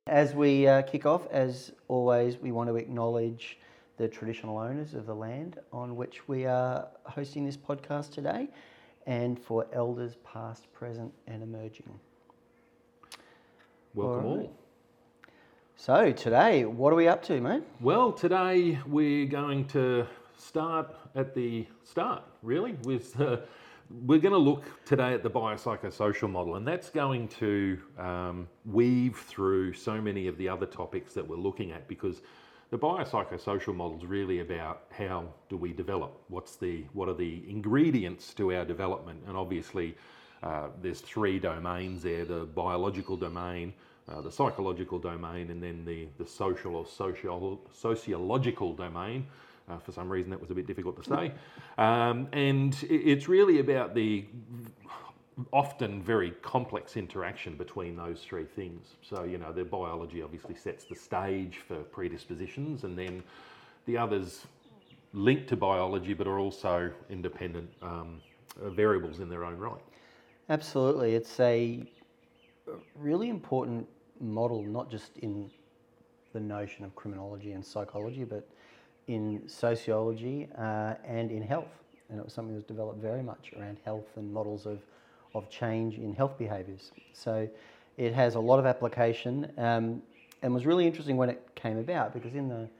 As we kick off, as always, we want to acknowledge the traditional owners of the land on which we are hosting this podcast today, and for elders past, present and emerging. Welcome all. So today, what are we up to, mate? Well, today we're going to start at the start, really. We're going to look today at the biopsychosocial model, and that's going to weave through so many of the other topics that we're looking at, because the biopsychosocial model is really about how do we develop, what are the ingredients to our development. And obviously there's three domains there: the biological domain, the psychological domain, and then the social or sociological domain. For some reason that was a bit difficult to say. And it's really about the often very complex interaction between those three things. So, the biology obviously sets the stage for predispositions, and then the others link to biology but are also independent variables in their own right. Absolutely. It's a really important model, not just in the notion of criminology and psychology, but in sociology and in health. And it was something that was developed very much around health and models of change in health behaviours. So it has a lot of application and was really interesting when it came about, because in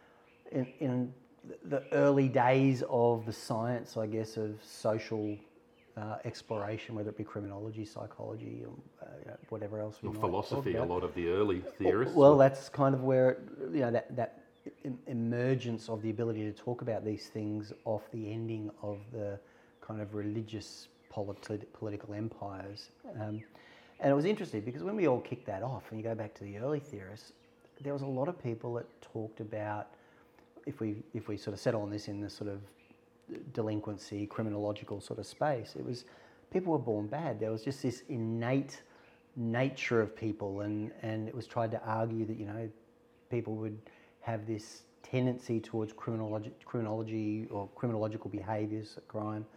the early days of the science, I guess, of social exploration, whether it be criminology, psychology, or whatever else we might philosophy, talk about. A lot of the early theorists. Well, that's kind of where that emergence of the ability to talk about these things off the ending of the kind of religious political empires. And it was interesting because when we all kicked that off, and you go back to the early theorists, there was a lot of people that talked about, if we sort of settle on this in the sort of delinquency, criminological sort of space, it was people were born bad. There was just this innate nature of people, and it was tried to argue that, people would have this tendency towards criminology or criminological behaviours, crime,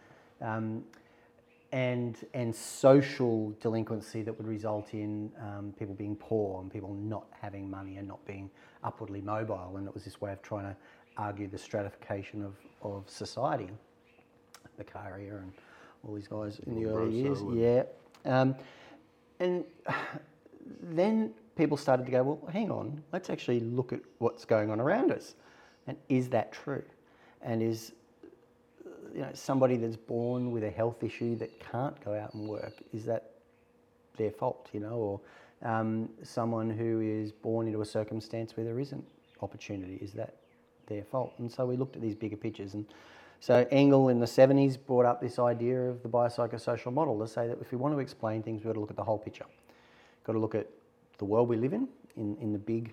and social delinquency that would result in people being poor and people not having money and not being upwardly mobile. And it was this way of trying to argue the stratification of society. Beccaria and all these guys in the early years. Yeah. And then people started to go, well, hang on, let's actually look at what's going on around us. And is that true? And is somebody that's born with a health issue that can't go out and work, is that their fault, or someone who is born into a circumstance where there isn't opportunity, is that their fault? And so we looked at these bigger pictures. And so Engel in the 70s brought up this idea of the biopsychosocial model to say that if we want to explain things, we've got to look at the whole picture. We've got to look at the world we live in the big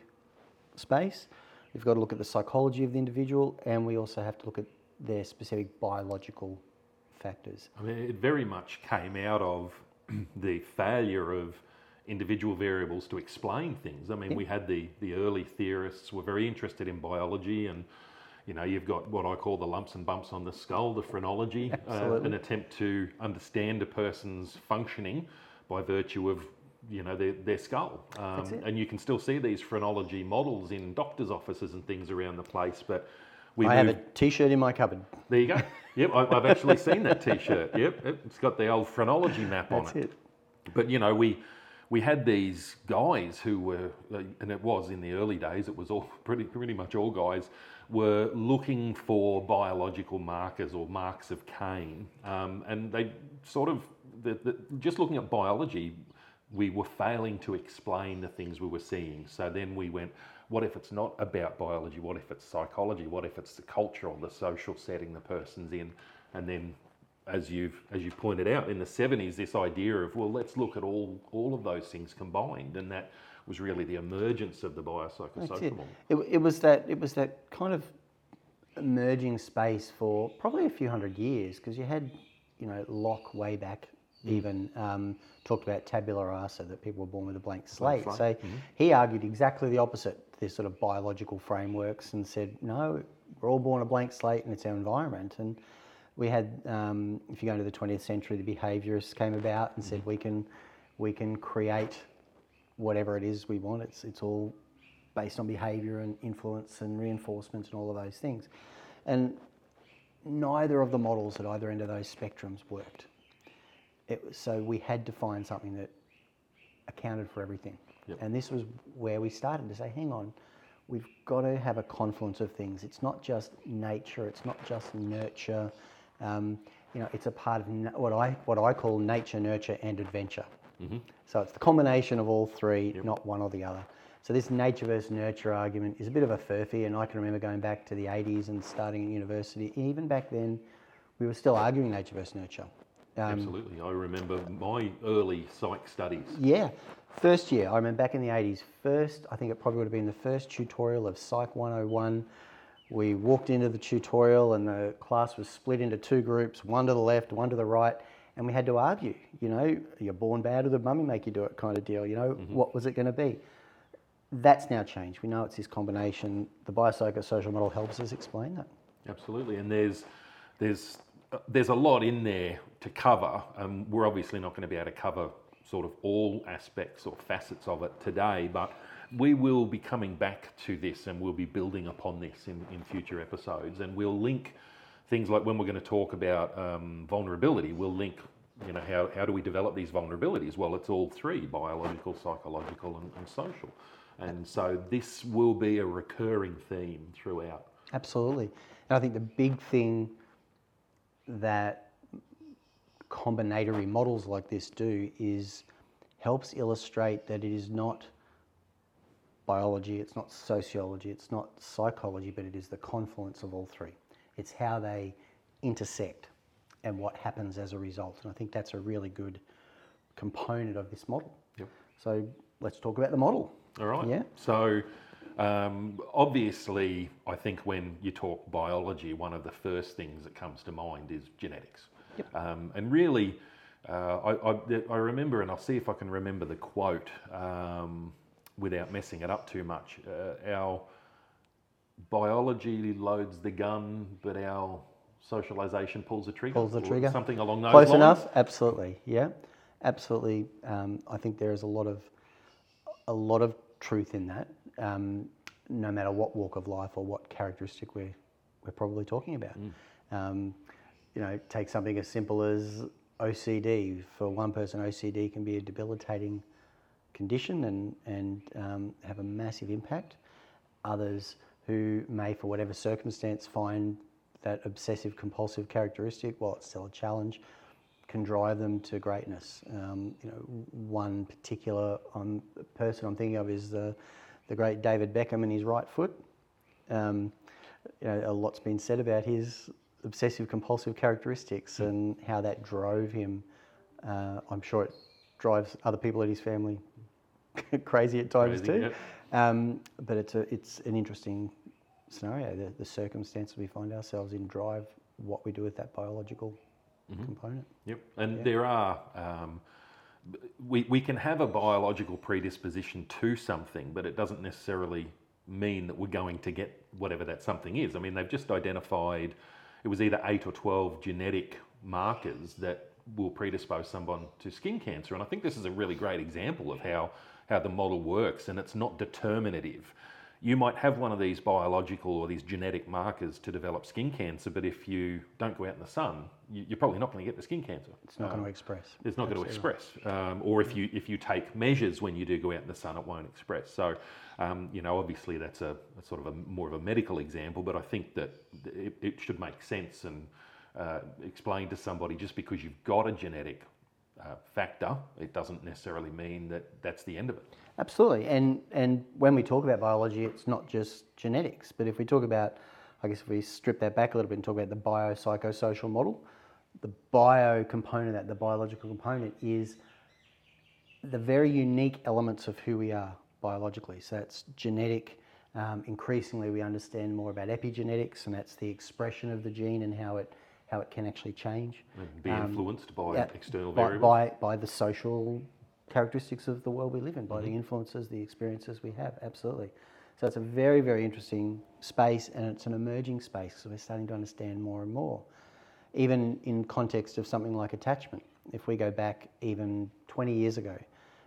space. We've got to look at the psychology of the individual, and we also have to look at their specific biological factors. I mean, it very much came out of the failure of individual variables to explain things. I mean, we had the early theorists were very interested in biology, and you've got what I call the lumps and bumps on the skull, the phrenology, an attempt to understand a person's functioning by virtue of their skull. And you can still see these phrenology models in doctors' offices and things around the place. But I have a T-shirt in my cupboard. There you go. Yep, I've actually seen that T-shirt. Yep, it's got the old phrenology map on it. That's it. But we had these guys who were, and it was in the early days, it was all pretty much all guys were looking for biological markers or marks of Cain, and they sort of just looking at biology, we were failing to explain the things we were seeing. So then we went, what if it's not about biology? What if it's psychology? What if it's the culture or the social setting the person's in? And then, as you pointed out, in the 70s, this idea of, well, let's look at all of those things combined, and that was really the emergence of the biopsychosocial model. It was that kind of emerging space for probably a few hundred years, because you had, Locke way back even talked about tabula rasa, that people were born with a blank slate. So he argued exactly the opposite, this sort of biological frameworks, and said, no, we're all born a blank slate and it's our environment. And we had, if you go into the 20th century, the behaviourists came about and said we can create whatever it is we want. It's all based on behaviour and influence and reinforcement and all of those things. And neither of the models at either end of those spectrums worked. So we had to find something that accounted for everything. Yep. And this was where we started to say, hang on, we've got to have a confluence of things. It's not just nature, it's not just nurture. It's a part of what I call nature, nurture and adventure. Mm-hmm. So it's the combination of all three, yep. Not one or the other. So this nature versus nurture argument is a bit of a furphy, and I can remember going back to the 80s and starting at university. Even back then, we were still arguing nature versus nurture. Absolutely. I remember my early psych studies. Yeah. First year, I remember back in the 80s, I think it probably would have been the first tutorial of Psych 101. We walked into the tutorial and the class was split into two groups, one to the left, one to the right, and we had to argue, you're born bad or did mummy make you do it kind of deal, mm-hmm. What was it going to be? That's now changed. We know it's this combination. The biopsychosocial model helps us explain that. Absolutely, and there's a lot in there to cover. We're obviously not going to be able to cover sort of all aspects or facets of it today, but we will be coming back to this and we'll be building upon this in future episodes, and we'll link things like when we're going to talk about vulnerability, we'll link, how do we develop these vulnerabilities? Well, it's all three, biological, psychological and social. And so this will be a recurring theme throughout. Absolutely. And I think the big thing that combinatory models like this do is helps illustrate that it is not biology, it's not sociology, it's not psychology, but it is the confluence of all three. It's how they intersect and what happens as a result. And I think that's a really good component of this model. Yep. So let's talk about the model. All right. Yeah. So obviously, I think when you talk biology, one of the first things that comes to mind is genetics. Yep. And really, I remember, and I'll see if I can remember the quote without messing it up too much. Our biology loads the gun, but our socialization pulls the trigger. Pulls the trigger. Something along those lines. lines. Close enough. Absolutely. Yeah. Absolutely. I think there is a lot of truth in that. No matter what walk of life or what characteristic we're probably talking about. Take something as simple as OCD. For one person, OCD can be a debilitating condition and have a massive impact. Others who may, for whatever circumstance, find that obsessive compulsive characteristic, while it's still a challenge, can drive them to greatness. One particular person I'm thinking of is the great David Beckham and his right foot. A lot's been said about his obsessive compulsive characteristics and how that drove him. I'm sure it drives other people in his family crazy at times too. Yep. But it's an interesting scenario. The circumstances we find ourselves in drive what we do with that biological component. Yep, and there are, we can have a biological predisposition to something, but it doesn't necessarily mean that we're going to get whatever that something is. I mean, they've just identified, it was either 8 or 12 genetic markers that will predispose someone to skin cancer. And I think this is a really great example of how the model works, and it's not determinative. You might have one of these biological or these genetic markers to develop skin cancer, but if you don't go out in the sun, you're probably not going to get the skin cancer. It's not going to express. It's not going to express. Or if you take measures when you do go out in the sun, it won't express. So, obviously that's a sort of more of a medical example, but I think that it should make sense and explain to somebody just because you've got a genetic factor, it doesn't necessarily mean that that's the end of it. Absolutely, and when we talk about biology, it's not just genetics, but if we talk about, I guess if we strip that back a little bit and talk about the biopsychosocial model, the bio component, that the biological component is the very unique elements of who we are biologically. So that's genetic. Increasingly, we understand more about epigenetics, and that's the expression of the gene and how it can actually change. And be influenced by external variables. By the social characteristics of the world we live in, by the influences, the experiences we have, absolutely. So it's a very, very interesting space, and it's an emerging space, so we're starting to understand more and more. Even in context of something like attachment. If we go back even 20 years ago,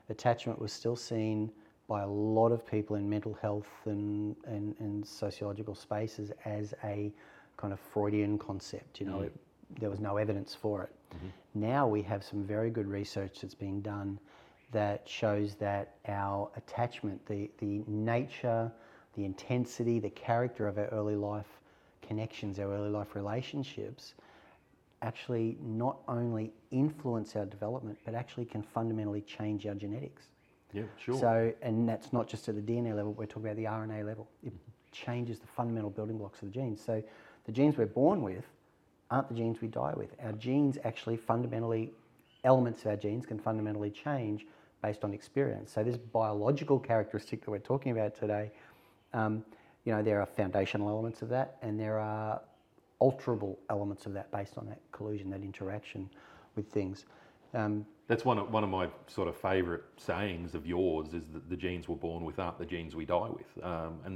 attachment was still seen by a lot of people in mental health and sociological spaces as a kind of Freudian concept. There was no evidence for it. Now we have some very good research that's being done that shows that our attachment, the nature, the intensity, the character of our early life connections, our early life relationships, actually not only influence our development, but actually can fundamentally change our genetics. Yeah, sure. So, and that's not just at the DNA level, we're talking about the RNA level. It changes the fundamental building blocks of the genes. So the genes we're born with aren't the genes we die with. Our genes actually fundamentally, elements of our genes can fundamentally change based on experience. So this biological characteristic that we're talking about today, there are foundational elements of that, and there are alterable elements of that based on that collusion, that interaction with things. That's one of my sort of favourite sayings of yours, is that the genes we're born with aren't the genes we die with, and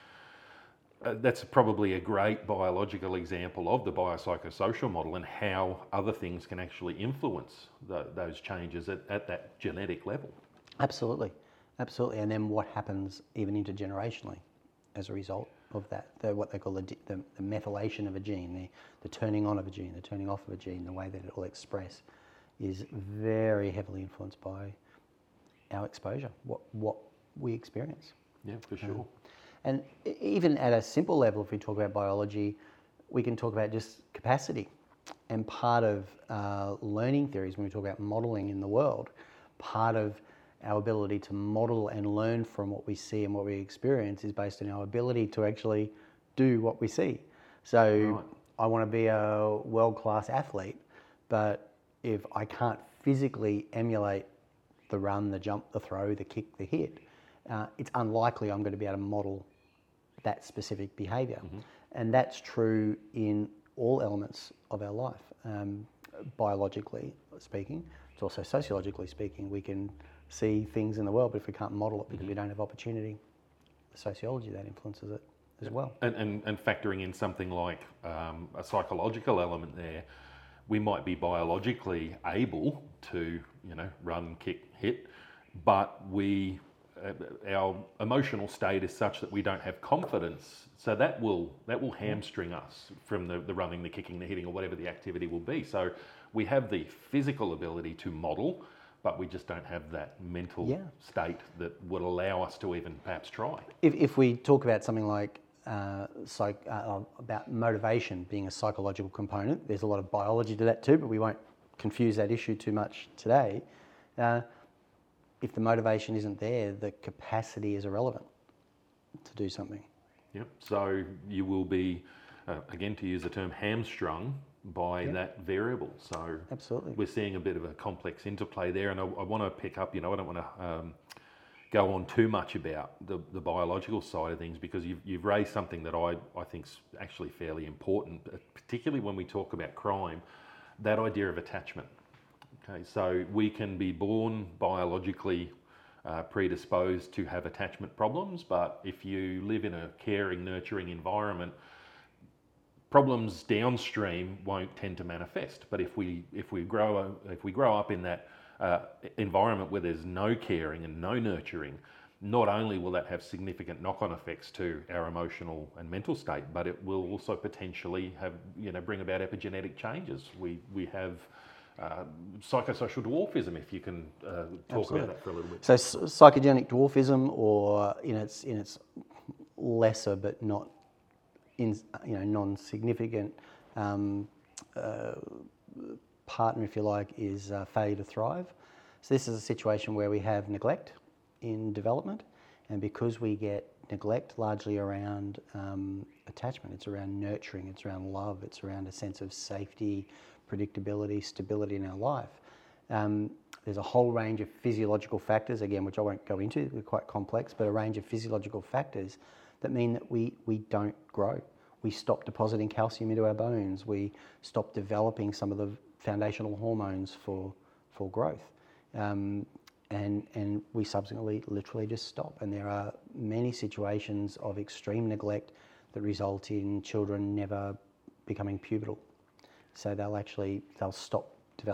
that's probably a great biological example of the biopsychosocial model and how other things can actually influence those changes at that genetic level. Absolutely, and then what happens even intergenerationally as a result of that, what they call the methylation of a gene, the turning on of a gene, the turning off of a gene, the way that it will express, is very heavily influenced by our exposure, what we experience. Yeah, for sure. And even at a simple level, if we talk about biology, we can talk about just capacity. And part of learning theories, when we talk about modelling in the world, part of our ability to model and learn from what we see and what we experience is based on our ability to actually do what we see. So right. I want to be a world-class athlete, but if I can't physically emulate the run, the jump, the throw, the kick, the hit, it's unlikely I'm going to be able to model that specific behaviour. And that's true in all elements of our life. Biologically speaking, it's also sociologically speaking. We can see things in the world, but if we can't model it because we don't have opportunity, the sociology that influences it as well. And factoring in something like a psychological element there, we might be biologically able to, run, kick, hit, but our emotional state is such that we don't have confidence, so that will hamstring us from the running, the kicking, the hitting, or whatever the activity will be. So we have the physical ability to model, but we just don't have that mental state that would allow us to even perhaps try. If we talk about something like about motivation being a psychological component, there's a lot of biology to that too, but we won't confuse that issue too much today. If the motivation isn't there, the capacity is irrelevant to do something. Yep. So you will be, again, to use the term, hamstrung by that variable. So absolutely, we're seeing a bit of a complex interplay there, and I want to pick up. I don't want to go on too much about the biological side of things, because you've raised something that I think is actually fairly important, particularly when we talk about crime, that idea of attachment. Okay, so we can be born biologically predisposed to have attachment problems, but if you live in a caring, nurturing environment, problems downstream won't tend to manifest. But if we grow up in that environment where there's no caring and no nurturing, not only will that have significant knock-on effects to our emotional and mental state, but it will also potentially have bring about epigenetic changes. We have psychosocial dwarfism, if you can talk about that for a little bit. So psychogenic dwarfism, or in its lesser but not non-significant partner, if you like, is failure to thrive. So this is a situation where we have neglect in development, and because we get neglect largely around attachment, it's around nurturing, it's around love, it's around a sense of safety, predictability, stability in our life. There's a whole range of physiological factors, again, which I won't go into, they're quite complex, but a range of physiological factors that mean that we don't grow. We stop depositing calcium into our bones. We stop developing some of the foundational hormones for growth. And we subsequently literally just stop. And there are many situations of extreme neglect that result in children never becoming pubertal. So they'll stop developing.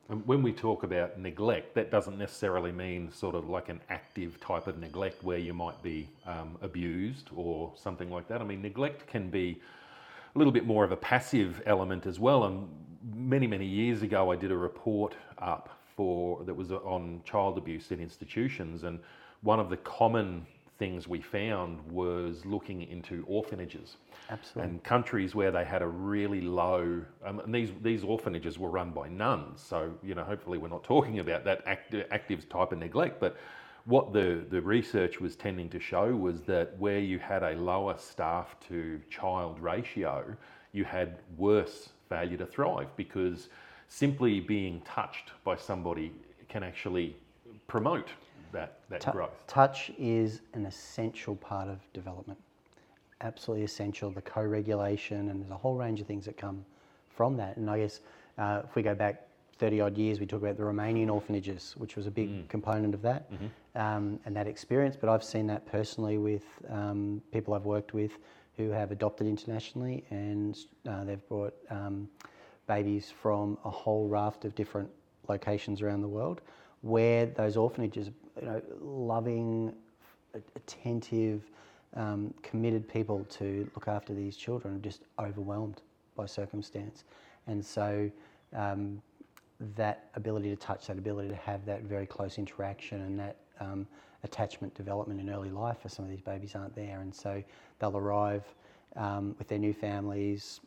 And when we talk about neglect, that doesn't necessarily mean sort of like an active type of neglect where you might be abused or something like that. I mean, neglect can be a little bit more of a passive element as well. And many years ago, I did a report up that was on child abuse in institutions, and one of the common things we found was looking into orphanages. Absolutely. And countries where they had a really low, and these orphanages were run by nuns, so hopefully we're not talking about that active type of neglect, but what the research was tending to show was that where you had a lower staff to child ratio, you had worse failure to thrive, because simply being touched by somebody can actually promote that growth. Touch is an essential part of development. Absolutely essential. The co-regulation, and there's a whole range of things that come from that. And I guess if we go back 30 odd years, we talk about the Romanian orphanages, which was a big component of that, and that experience. But I've seen that personally with people I've worked with who have adopted internationally, and they've brought babies from a whole raft of different locations around the world, where those orphanages, loving, attentive, committed people to look after these children are just overwhelmed by circumstance. And so that ability to touch, that ability to have that very close interaction, and that attachment development in early life for some of these babies aren't there. And so they'll arrive with their new families,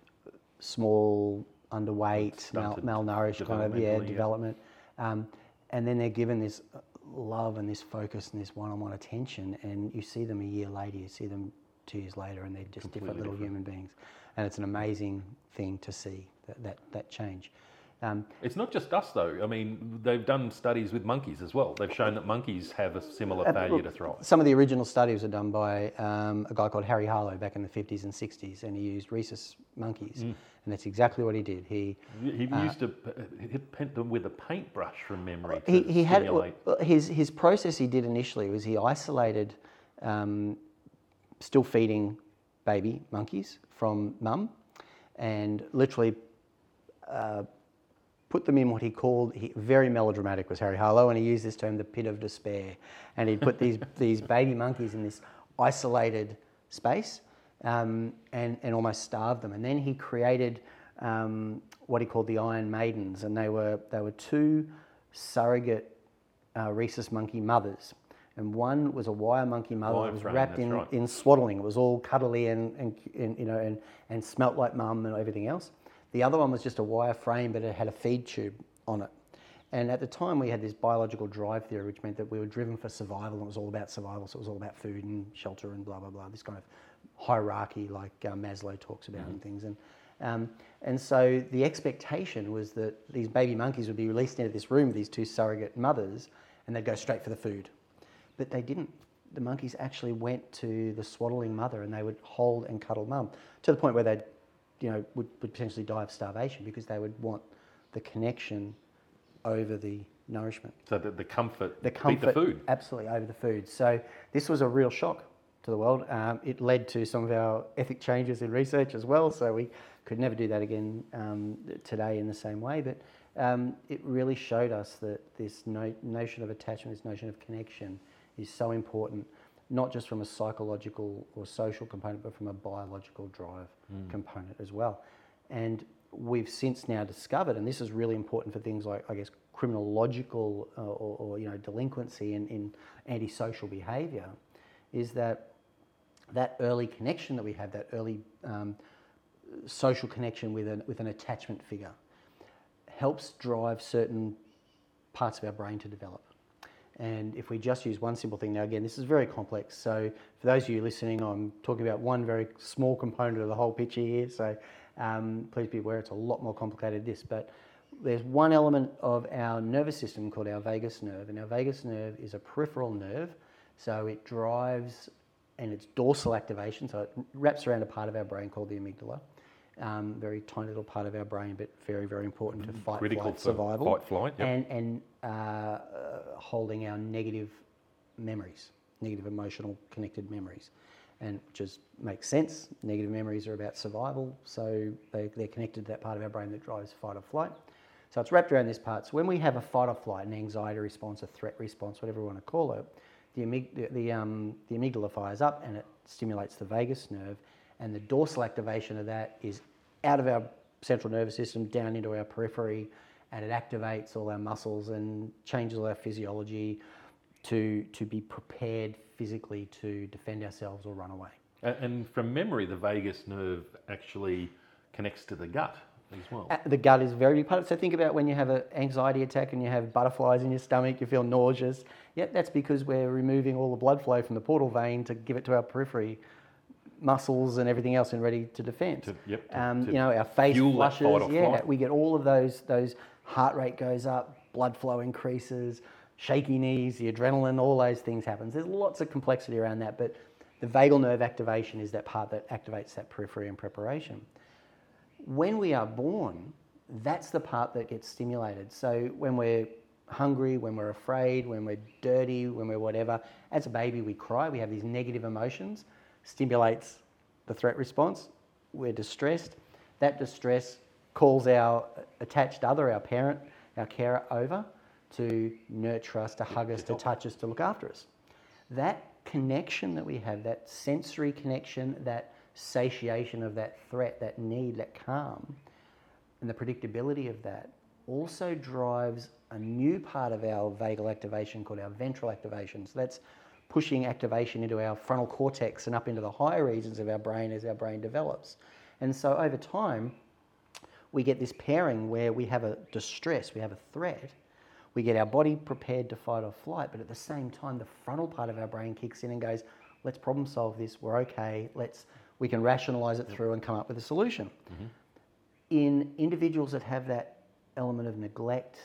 small, underweight, malnourished kind of development. And then they're given this love and this focus and this one-on-one attention, and you see them a year later, you see them 2 years later, and they're just completely different little human beings. And it's an amazing thing to see that change. It's not just us though. I mean, they've done studies with monkeys as well. They've shown that monkeys have a similar failure to thrive. Some of the original studies were done by a guy called Harry Harlow back in the 50s and 60s, and he used rhesus monkeys, and that's exactly what he did. He used to paint them with a paintbrush from memory. He had his process. He did initially was he isolated still feeding baby monkeys from mum, and literally put them in what he called, very melodramatic was Harry Harlow, and he used this term, the pit of despair. And he'd put these baby monkeys in this isolated space and almost starved them. And then he created what he called the Iron Maidens, and they were two surrogate rhesus monkey mothers. And one was a wire monkey mother that was wrapped in swaddling. It was all cuddly and smelt like mum and everything else. The other one was just a wire frame, but it had a feed tube on it. And at the time, we had this biological drive theory, which meant that we were driven for survival, and it was all about survival. So it was all about food and shelter and blah, blah, blah, this kind of hierarchy like Maslow talks about and things. And so the expectation was that these baby monkeys would be released into this room with these two surrogate mothers, and they'd go straight for the food. But they didn't. The monkeys actually went to the swaddling mother, and they would hold and cuddle mum, to the point where they'd would potentially die of starvation, because they would want the connection over the nourishment. So the comfort beat the food. Absolutely, over the food. So this was a real shock to the world. It led to some of our ethic changes in research as well, so we could never do that again today in the same way. But it really showed us that this notion of attachment, this notion of connection is so important, not just from a psychological or social component, but from a biological drive component as well. And we've since now discovered, and this is really important for things like, I guess, criminological or delinquency in antisocial behaviour, is that early connection that we have, that early social connection with an attachment figure, helps drive certain parts of our brain to develop. And if we just use one simple thing, now again, this is very complex. So for those of you listening, I'm talking about one very small component of the whole picture here. So please be aware it's a lot more complicated than this. But there's one element of our nervous system called our vagus nerve. And our vagus nerve is a peripheral nerve. So it drives, and it's dorsal activation. So it wraps around a part of our brain called the amygdala. Very tiny little part of our brain, but very, very important to fight, flight, survival. Fight, flight, yep. And holding our negative memories, negative emotional connected memories. And just makes sense. Negative memories are about survival, so they're connected to that part of our brain that drives fight or flight. So it's wrapped around this part. So when we have a fight or flight, an anxiety response, a threat response, whatever you want to call it, the amygdala fires up and it stimulates the vagus nerve, and the dorsal activation of that is out of our central nervous system down into our periphery, and it activates all our muscles and changes all our physiology to be prepared physically to defend ourselves or run away. And from memory, the vagus nerve actually connects to the gut as well. The gut is a very big part of it. So think about when you have an anxiety attack and you have butterflies in your stomach, you feel nauseous. Yeah, that's because we're removing all the blood flow from the portal vein to give it to our periphery muscles and everything else and ready to defend. Our face flushes. Yeah, we get all of those heart rate goes up, blood flow increases, shaky knees, the adrenaline, all those things happen. There's lots of complexity around that, but the vagal nerve activation is that part that activates that periphery and preparation. When we are born, that's the part that gets stimulated. So when we're hungry, when we're afraid, when we're dirty, when we're whatever, as a baby we cry, we have these negative emotions, stimulates the threat response, we're distressed. That distress calls our attached other, our parent, our carer over to nurture us, to hug us, to touch us, to look after us. That connection that we have, that sensory connection, that satiation of that threat, that need, that calm, and the predictability of that also drives a new part of our vagal activation called our ventral activation. So that's pushing activation into our frontal cortex and up into the higher regions of our brain as our brain develops. And so over time, we get this pairing where we have a distress, we have a threat, we get our body prepared to fight or flight, but at the same time, the frontal part of our brain kicks in and goes, let's problem solve this, we're okay, we can rationalize it through and come up with a solution. Mm-hmm. In individuals that have that element of neglect,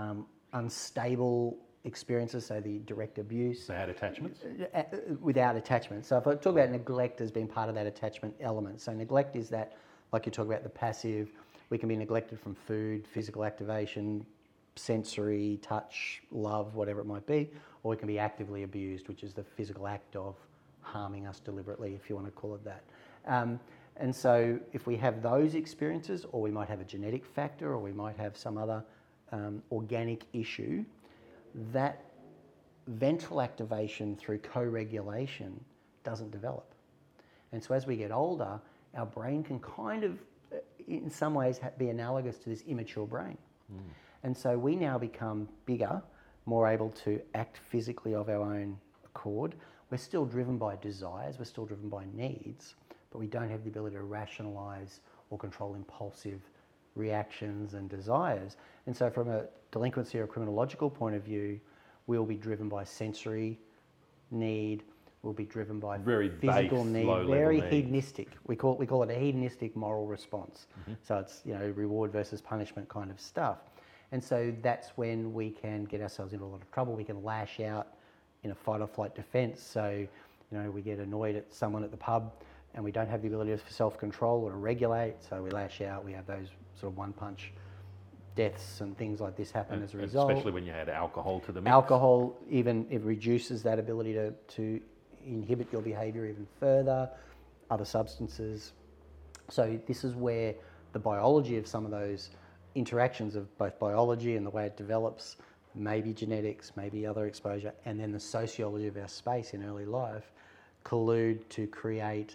unstable experiences, so the direct abuse. Bad attachments? Without attachment. So if I talk about neglect as being part of that attachment element. So neglect is that, like you talk about the passive, we can be neglected from food, physical activation, sensory, touch, love, whatever it might be, or we can be actively abused, which is the physical act of harming us deliberately, if you want to call it that. And so if we have those experiences, or we might have a genetic factor, or we might have some other organic issue, that ventral activation through co-regulation doesn't develop. And so as we get older, our brain can kind of, in some ways, be analogous to this immature brain. Mm. And so we now become bigger, more able to act physically of our own accord. We're still driven by desires, we're still driven by needs, but we don't have the ability to rationalize or control impulsive reactions and desires. And so from a delinquency or criminological point of view, we'll be driven by sensory need, we'll be driven by very physical base, need, very hedonistic. We call it a hedonistic moral response. Mm-hmm. So it's reward versus punishment kind of stuff. And so that's when we can get ourselves into a lot of trouble. We can lash out in a fight or flight defense. So, we get annoyed at someone at the pub and we don't have the ability for self-control or to regulate. So we lash out. We have those sort of one-punch deaths and things like this happen as a result. Especially when you add alcohol to the mix. Alcohol, even it reduces that ability to inhibit your behaviour even further. Other substances. So this is where the biology of some of those interactions of both biology and the way it develops, maybe genetics, maybe other exposure, and then the sociology of our space in early life collude to create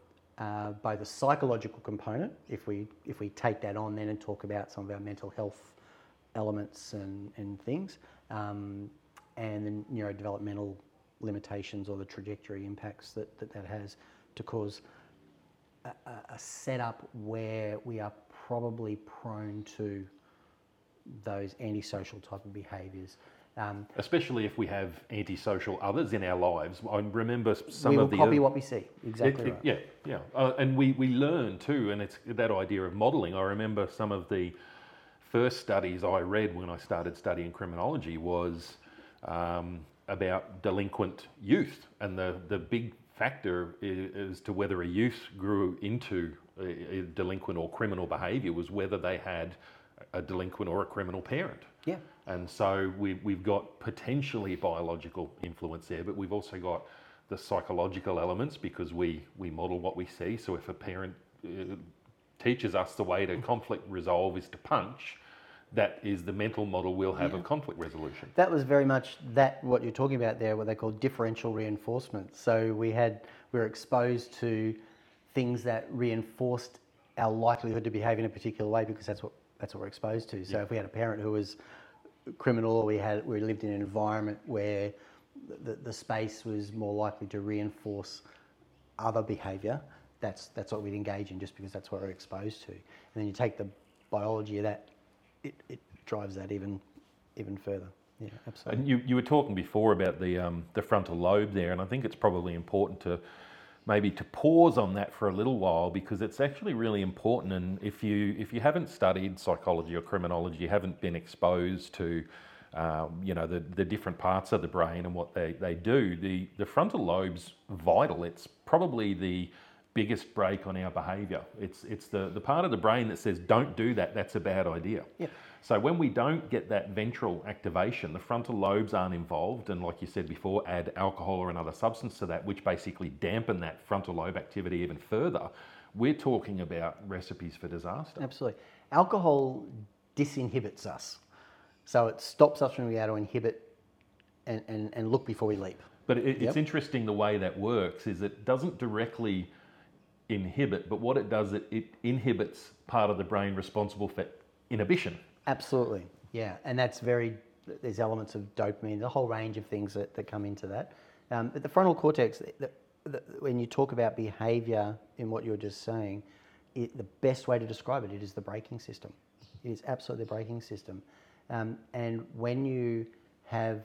both a psychological component, if we take that on then and talk about some of our mental health elements and things, and the neurodevelopmental limitations or the trajectory impacts that has to cause a setup where we are probably prone to those antisocial type of behaviours. Especially if we have antisocial others in our lives. I remember some we will of the... copy what we see, exactly right. Yeah. And we learn too, and it's that idea of modelling. I remember some of the first studies I read when I started studying criminology was about delinquent youth, and the big factor as to whether a youth grew into a delinquent or criminal behaviour was whether they had a delinquent or a criminal parent. Yeah. And so we've got potentially biological influence there, but we've also got the psychological elements because we model what we see. So if a parent teaches us the way to conflict resolve is to punch, that is the mental model we'll have of conflict resolution. That was very much what you're talking about there, what they call differential reinforcement. So we were exposed to things that reinforced our likelihood to behave in a particular way because that's what we're exposed to. So if we had a parent who was criminal, or we lived in an environment where the space was more likely to reinforce other behaviour, that's what we'd engage in just because that's what we're exposed to. And then you take the biology of that, it drives that even further. Yeah, absolutely. And you were talking before about the frontal lobe there, and I think it's probably important to maybe to pause on that for a little while, because it's actually really important. And if you haven't studied psychology or criminology, you haven't been exposed to the different parts of the brain and what they do, the frontal lobe's vital. It's probably the biggest brake on our behaviour. It's the part of the brain that says, don't do that, that's a bad idea. Yeah. So when we don't get that ventral activation, the frontal lobes aren't involved, and like you said before, add alcohol or another substance to that, which basically dampen that frontal lobe activity even further, we're talking about recipes for disaster. Absolutely. Alcohol disinhibits us. So it stops us from being able to inhibit and look before we leap. But it's interesting the way that works is it doesn't directly inhibit, but what it does, it inhibits part of the brain responsible for inhibition. Absolutely, yeah. And there's elements of dopamine, the whole range of things that come into that. But the frontal cortex, when you talk about behaviour in what you were just saying, the best way to describe it is the braking system. It is absolutely the braking system. And when you have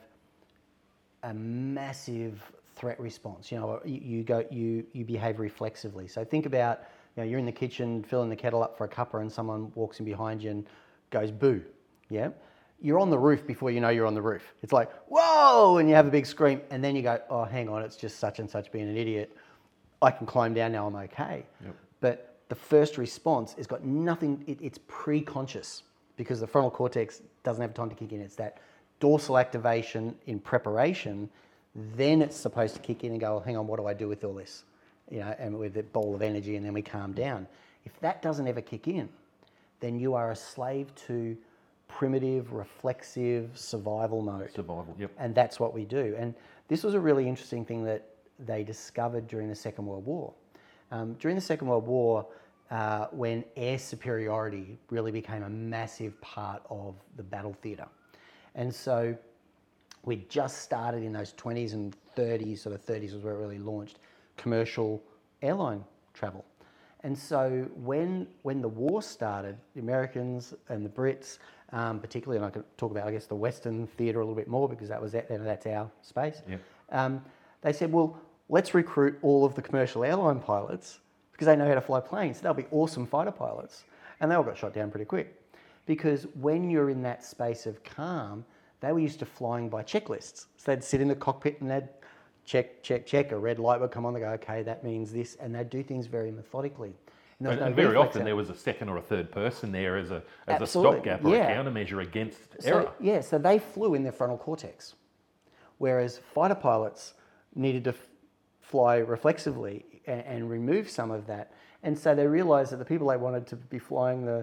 a massive threat response, you behave reflexively. So think about, you're in the kitchen filling the kettle up for a cuppa and someone walks in behind you and goes boo, yeah? You're on the roof before you know you're on the roof. It's like, whoa, and you have a big scream, and then you go, oh, hang on, it's just such and such being an idiot. I can climb down now, I'm okay. Yep. But the first response has got nothing, it's pre-conscious, because the frontal cortex doesn't have time to kick in. It's that dorsal activation in preparation, then it's supposed to kick in and go, well, hang on, what do I do with all this? And with the ball of energy, and then we calm down. If that doesn't ever kick in, then you are a slave to primitive, reflexive survival mode. Survival, yep. And that's what we do. And this was a really interesting thing that they discovered during the Second World War. During the Second World War, when air superiority really became a massive part of the battle theatre. And so we just started in those 20s and 30s, sort of 30s was where it really launched, commercial airline travel. And so when the war started, the Americans and the Brits, particularly, and I can talk about, I guess, the Western theatre a little bit more because that's our space. Yeah. They said, well, let's recruit all of the commercial airline pilots because they know how to fly planes. So they'll be awesome fighter pilots. And they all got shot down pretty quick. Because when you're in that space of calm, they were used to flying by checklists. So they'd sit in the cockpit and they'd check, a red light would come on, they go, okay, that means this, and they'd do things very methodically. And very often there was a second or a third person there as a stopgap or a countermeasure against error. Yeah, so they flew in their frontal cortex, whereas fighter pilots needed to fly reflexively and remove some of that. And so they realised that the people they wanted to be flying the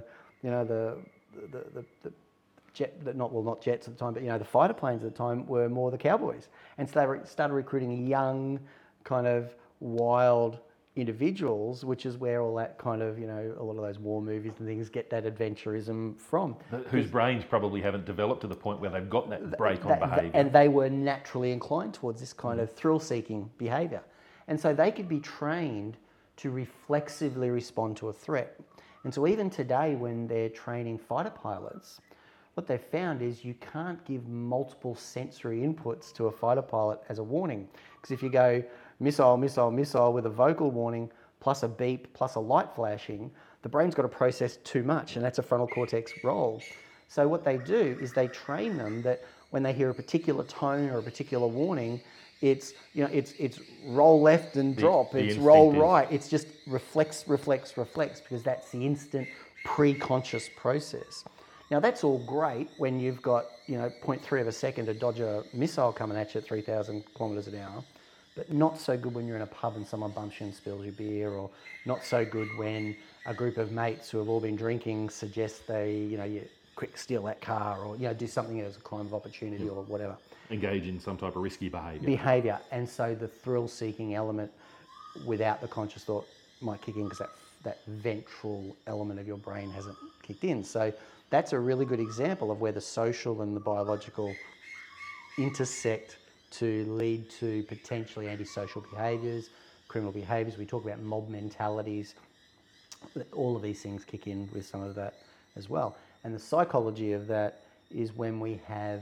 jet, not jets at the time, but the fighter planes at the time were more the cowboys. And so they started recruiting young, kind of wild individuals, which is where all that kind of, a lot of those war movies and things get that adventurism from. Whose brains probably haven't developed to the point where they've got that break on behaviour. And they were naturally inclined towards this kind of thrill-seeking behaviour. And so they could be trained to reflexively respond to a threat. And so even today when they're training fighter pilots, what they've found is you can't give multiple sensory inputs to a fighter pilot as a warning. Because if you go missile, missile, missile with a vocal warning, plus a beep, plus a light flashing, the brain's got to process too much, and that's a frontal cortex role. So what they do is they train them that when they hear a particular tone or a particular warning, it's roll left and drop, it's roll right, it's just reflex, because that's the instant pre-conscious process. Now that's all great when you've got 0.3 of a second to dodge a missile coming at you at 3,000 kilometres an hour, but not so good when you're in a pub and someone bumps you and spills your beer, or not so good when a group of mates who have all been drinking suggest they quick steal that car, or do something as a crime of opportunity or whatever. Engage in some type of risky behaviour. And so the thrill-seeking element without the conscious thought might kick in because that ventral element of your brain hasn't kicked in. So that's a really good example of where the social and the biological intersect to lead to potentially antisocial behaviours, criminal behaviours. We talk about mob mentalities. All of these things kick in with some of that as well. And the psychology of that is when we have,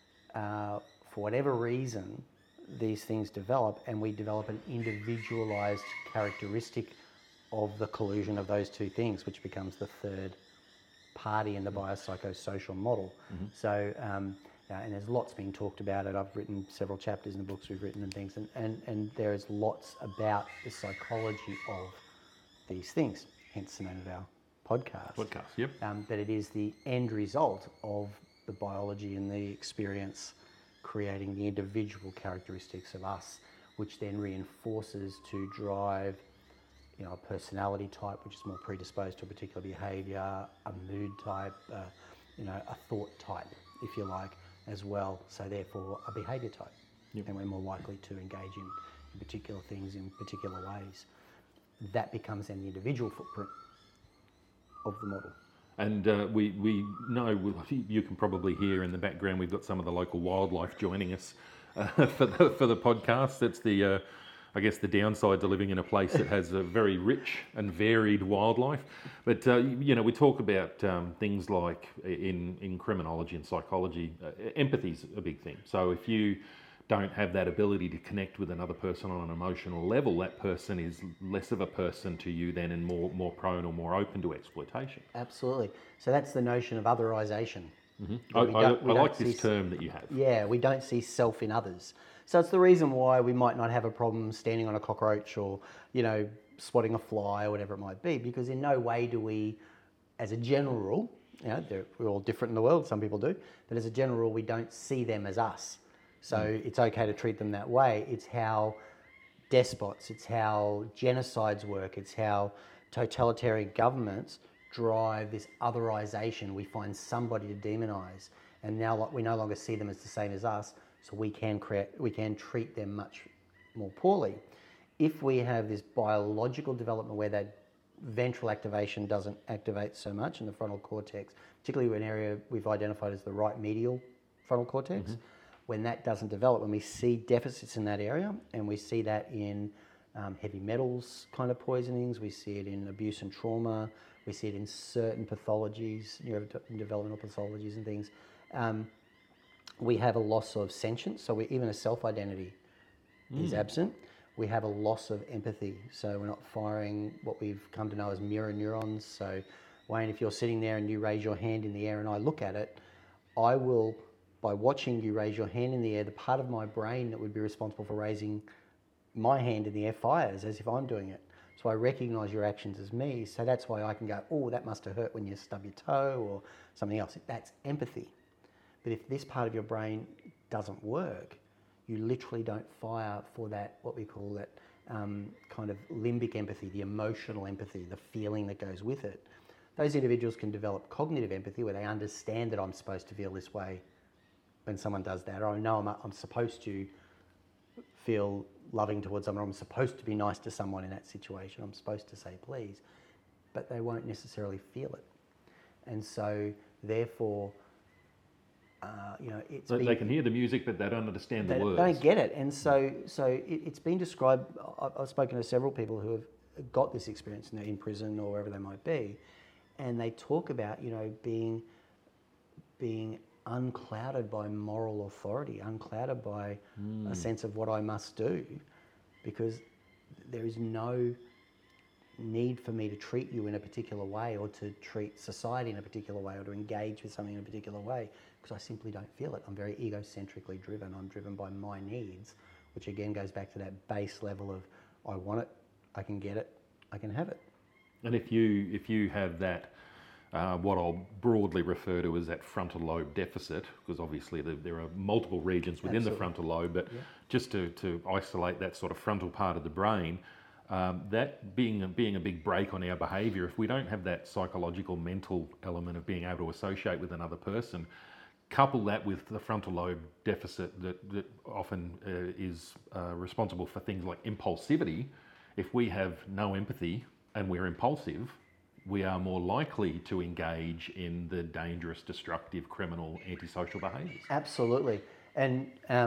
for whatever reason, these things develop, and we develop an individualised characteristic of the collusion of those two things, which becomes the third party in the biopsychosocial model. So, and there's lots being talked about it. I've written several chapters in the books we've written and things, and there is lots about the psychology of these things, hence the name of our podcast. Yep. That it is the end result of the biology and the experience creating the individual characteristics of us, which then reinforces to drive a personality type which is more predisposed to a particular behaviour, a mood type, a thought type, if you like, as well. So therefore a behaviour type. Yep. And we're more likely to engage in particular things in particular ways. That becomes then the individual footprint of the model. And we know, you can probably hear in the background, we've got some of the local wildlife joining us for the podcast. That's the, I guess, the downside to living in a place that has a very rich and varied wildlife. But, we talk about things like in criminology and psychology, empathy's a big thing. So if you don't have that ability to connect with another person on an emotional level, that person is less of a person to you then, and more prone or more open to exploitation. Absolutely. So that's the notion of otherization. I like this term that you have. Yeah, we don't see self in others. So it's the reason why we might not have a problem standing on a cockroach or, spotting a fly or whatever it might be, because in no way do we, as a general rule, we're all different in the world, some people do, but as a general rule, we don't see them as us. So it's okay to treat them that way. It's how despots, it's how genocides work, it's how totalitarian governments drive this otherization. We find somebody to demonize, and now we no longer see them as the same as us, so we can treat them much more poorly. If we have this biological development where that ventral activation doesn't activate so much in the frontal cortex, particularly an area we've identified as the right medial frontal cortex, when that doesn't develop, when we see deficits in that area, and we see that in heavy metals kind of poisonings, we see it in abuse and trauma, we see it in certain pathologies, neurodevelopmental pathologies and things, we have a loss of sentience, so even a self-identity is absent. We have a loss of empathy, so we're not firing what we've come to know as mirror neurons. So Wayne, if you're sitting there and you raise your hand in the air and I look at it, I will, by watching you raise your hand in the air, the part of my brain that would be responsible for raising my hand in the air fires as if I'm doing it. So I recognise your actions as me. So that's why I can go, oh, that must have hurt when you stub your toe or something else. That's empathy. But if this part of your brain doesn't work, you literally don't fire for that, what we call that kind of limbic empathy, the emotional empathy, the feeling that goes with it. Those individuals can develop cognitive empathy where they understand that I'm supposed to feel this way when someone does that, or I know I'm supposed to feel loving towards someone, I'm supposed to be nice to someone in that situation, I'm supposed to say please, but they won't necessarily feel it. And so therefore, they can hear the music, but they don't understand the words. They don't get it. And so it's been described, I've spoken to several people who have got this experience in prison or wherever they might be, and they talk about, being unclouded by moral authority, unclouded by a sense of what I must do, because there is no need for me to treat you in a particular way or to treat society in a particular way or to engage with something in a particular way, because I simply don't feel it. I'm very egocentrically driven. I'm driven by my needs, which again goes back to that base level of I want it, I can get it, I can have it. And if you have that, what I'll broadly refer to as that frontal lobe deficit, because obviously there are multiple regions within the frontal lobe, but just to isolate that sort of frontal part of the brain, that being a big break on our behaviour, if we don't have that psychological, mental element of being able to associate with another person, couple that with the frontal lobe deficit that often is responsible for things like impulsivity. If we have no empathy and we're impulsive, we are more likely to engage in the dangerous, destructive, criminal, antisocial behaviours. Absolutely. And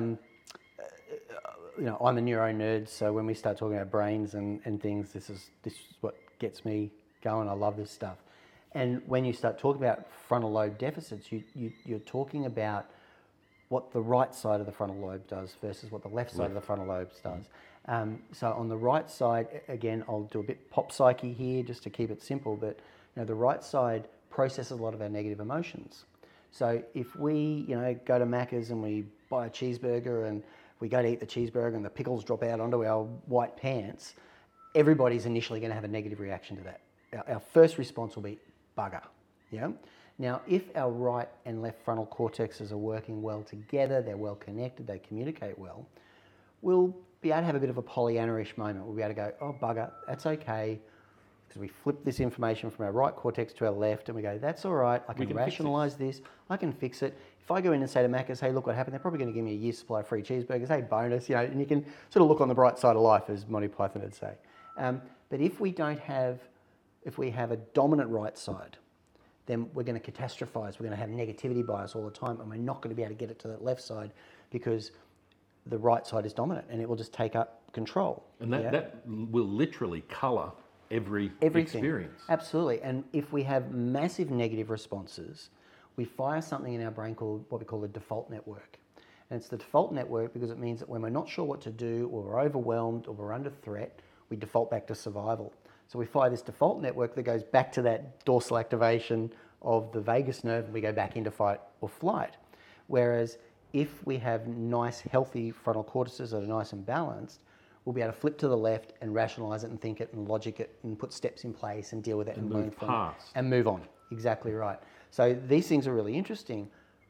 I'm a neuro nerd, so when we start talking about brains and things, this is what gets me going. I love this stuff. And when you start talking about frontal lobe deficits, you're talking about what the right side of the frontal lobe does versus what the left side of the frontal lobe does. So on the right side, again, I'll do a bit pop psyche here just to keep it simple, but the right side processes a lot of our negative emotions. So if we go to Macca's and we buy a cheeseburger and we go to eat the cheeseburger and the pickles drop out onto our white pants, everybody's initially going to have a negative reaction to that. Our first response will be bugger. Yeah. Now, if our right and left frontal cortexes are working well together, they're well connected, they communicate well, we'll be able to have a bit of a Pollyanna-ish moment. We'll be able to go, oh bugger, that's okay, because we flip this information from our right cortex to our left and we go, that's all right, I can rationalise this, I can fix it. If I go in and say to Macca's, hey, look what happened, they're probably going to give me a year's supply of free cheeseburgers, hey, bonus, and you can sort of look on the bright side of life, as Monty Python would say. But if we have a dominant right side, then we're going to catastrophize, we're going to have negativity bias all the time, and we're not going to be able to get it to that left side because the right side is dominant and it will just take up control. And that will literally colour everything. Experience. Absolutely. And if we have massive negative responses, we fire something in our brain called what we call a default network. And it's the default network because it means that when we're not sure what to do or we're overwhelmed or we're under threat, we default back to survival. So we fire this default network that goes back to that dorsal activation of the vagus nerve and we go back into fight or flight. Whereas if we have nice, healthy frontal cortices that are nice and balanced, we'll be able to flip to the left and rationalise it and think it and logic it and put steps in place and deal with it and learn from it and move on. Exactly right. So these things are really interesting.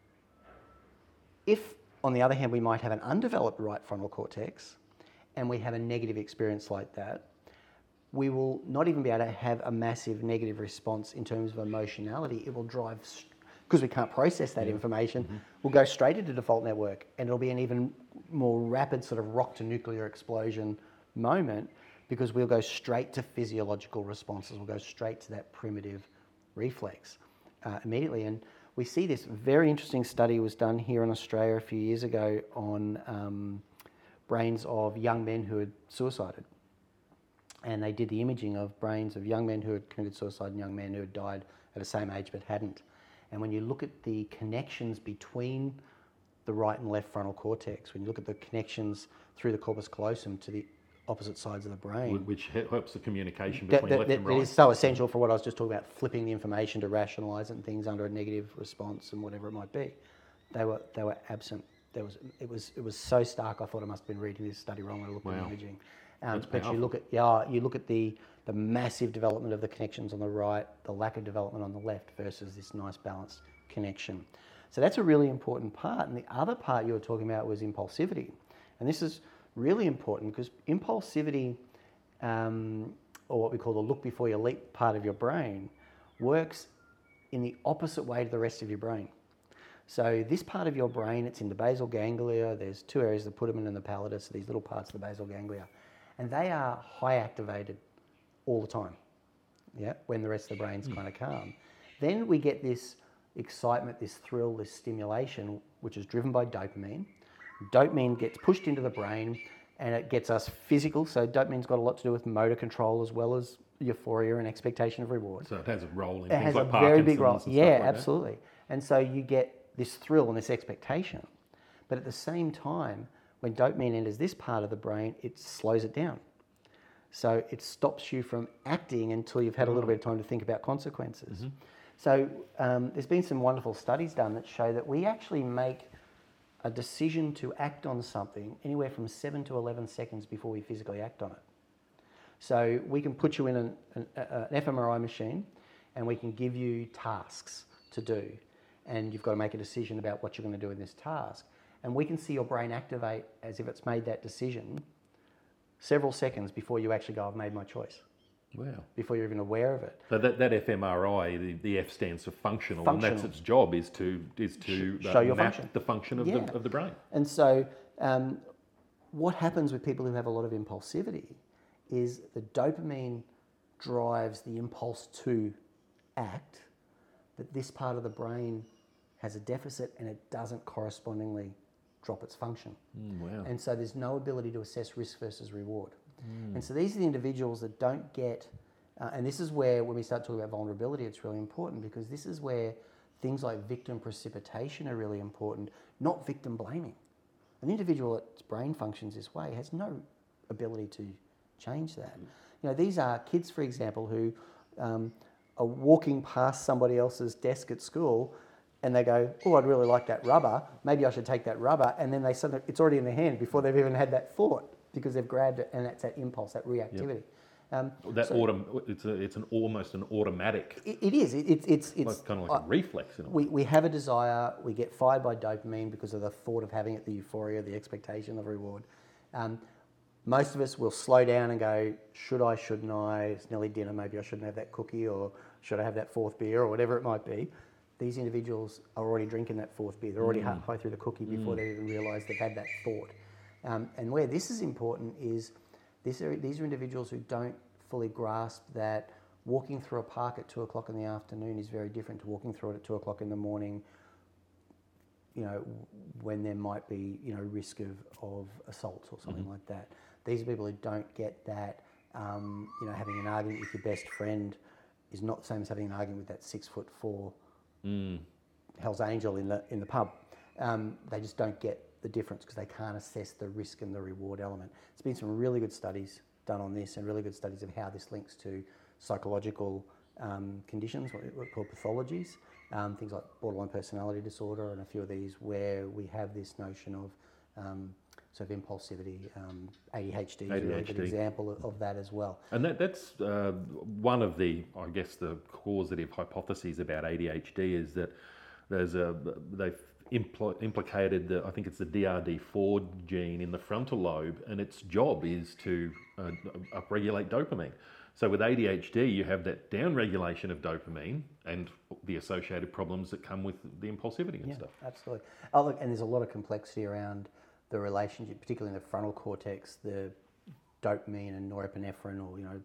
If, on the other hand, we might have an undeveloped right frontal cortex and we have a negative experience like that, we will not even be able to have a massive negative response in terms of emotionality. It will drive, because we can't process that information, we'll go straight into default network and it'll be an even more rapid sort of rock to nuclear explosion moment because we'll go straight to physiological responses. We'll go straight to that primitive reflex immediately. And we see this very interesting study was done here in Australia a few years ago on brains of young men who had suicided. And they did the imaging of brains of young men who had committed suicide and young men who had died at the same age but hadn't. And when you look at the connections between the right and left frontal cortex, when you look at the connections through the corpus callosum to the opposite sides of the brain, which helps the communication between left and right. It is so essential for what I was just talking about, flipping the information to rationalise it and things under a negative response and whatever it might be. They were absent. It was so stark. I thought I must have been reading this study wrong when I looked at the imaging. But you look at the massive development of the connections on the right, the lack of development on the left versus this nice balanced connection. So that's a really important part. And the other part you were talking about was impulsivity. And this is really important because impulsivity, or what we call the look before you leap part of your brain, works in the opposite way to the rest of your brain. So this part of your brain, it's in the basal ganglia. There's two areas, the putamen and the pallidus, these little parts of the basal ganglia. And they are high activated all the time, when the rest of the brain's kind of calm. Then we get this excitement, this thrill, this stimulation, which is driven by dopamine. Dopamine gets pushed into the brain and it gets us physical. So dopamine's got a lot to do with motor control as well as euphoria and expectation of reward. So it has a role in it things has like a Parkinson's very big role. and stuff Yeah, like absolutely. And so you get this thrill and this expectation. But at the same time, when dopamine enters this part of the brain, it slows it down. So it stops you from acting until you've had a little bit of time to think about consequences. Mm-hmm. So there's been some wonderful studies done that show that we actually make a decision to act on something anywhere from 7 to 11 seconds before we physically act on it. So we can put you in an fMRI machine and we can give you tasks to do. And you've got to make a decision about what you're going to do in this task. And we can see your brain activate as if it's made that decision several seconds before you actually go, I've made my choice, Wow. before you're even aware of it. So that fMRI, the F stands for functional, and Functional. that's its job is to Show your map function. the function of, Yeah. the brain. And so what happens with people who have a lot of impulsivity is the dopamine drives the impulse to act, but this part of the brain has a deficit and it doesn't correspondingly drop its function. Wow. And so there's no ability to assess risk versus reward. And so these are the individuals that don't get, and this is where when we start talking about vulnerability, it's really important, because this is where things like victim precipitation are really important, not victim blaming. An individual that's brain functions this way has no ability to change that. You know, these are kids, for example, who are walking past somebody else's desk at school and they go, oh, I'd really like that rubber. Maybe I should take that rubber. And then they suddenly, it's already in their hand before they've even had that thought, because they've grabbed it, and that's that impulse, that reactivity. It's almost an automatic. It is. It's Like, kind of like a reflex. In a way. we have a desire, we get fired by dopamine because of the thought of having it, the euphoria, the expectation of reward. Most of us will slow down and go, should I, shouldn't I? It's nearly dinner, maybe I shouldn't have that cookie, or should I have that fourth beer, or whatever it might be. These individuals are already drinking that fourth beer. They're already halfway through the cookie before they even realise they've had that thought. And where this is important is these are individuals who don't fully grasp that walking through a park at 2 o'clock in the afternoon is very different to walking through it at 2 o'clock in the morning, you know, when there might be, you know, risk of assault or something like that. These are people who don't get that, you know, having an argument with your best friend is not the same as having an argument with that 6'4" Hell's Angel in the pub. They just don't get the difference because they can't assess the risk and the reward element. There's been some really good studies done on this, and really good studies of how this links to psychological conditions, what we call pathologies, things like borderline personality disorder and a few of these where we have this notion of sort of impulsivity. ADHD is a really good example of that as well. And that's one of the, I guess, the causative hypotheses about ADHD is that they've implicated I think it's the DRD4 gene in the frontal lobe, and its job is to upregulate dopamine. So with ADHD, you have that downregulation of dopamine and the associated problems that come with the impulsivity and stuff. Absolutely. Oh, look, and there's a lot of complexity around the relationship, particularly in the frontal cortex, the dopamine and norepinephrine, or, you know,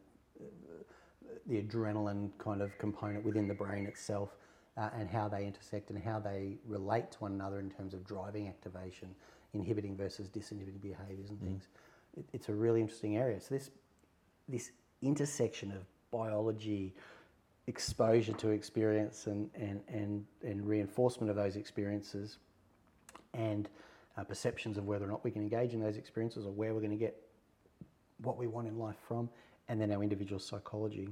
the adrenaline kind of component within the brain itself, and how they intersect and how they relate to one another in terms of driving activation, inhibiting versus disinhibiting behaviours and things. It's a really interesting area. So this intersection of biology, exposure to experience, and reinforcement of those experiences, and perceptions of whether or not we can engage in those experiences, or where we're going to get what we want in life from, and then our individual psychology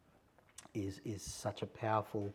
is such a powerful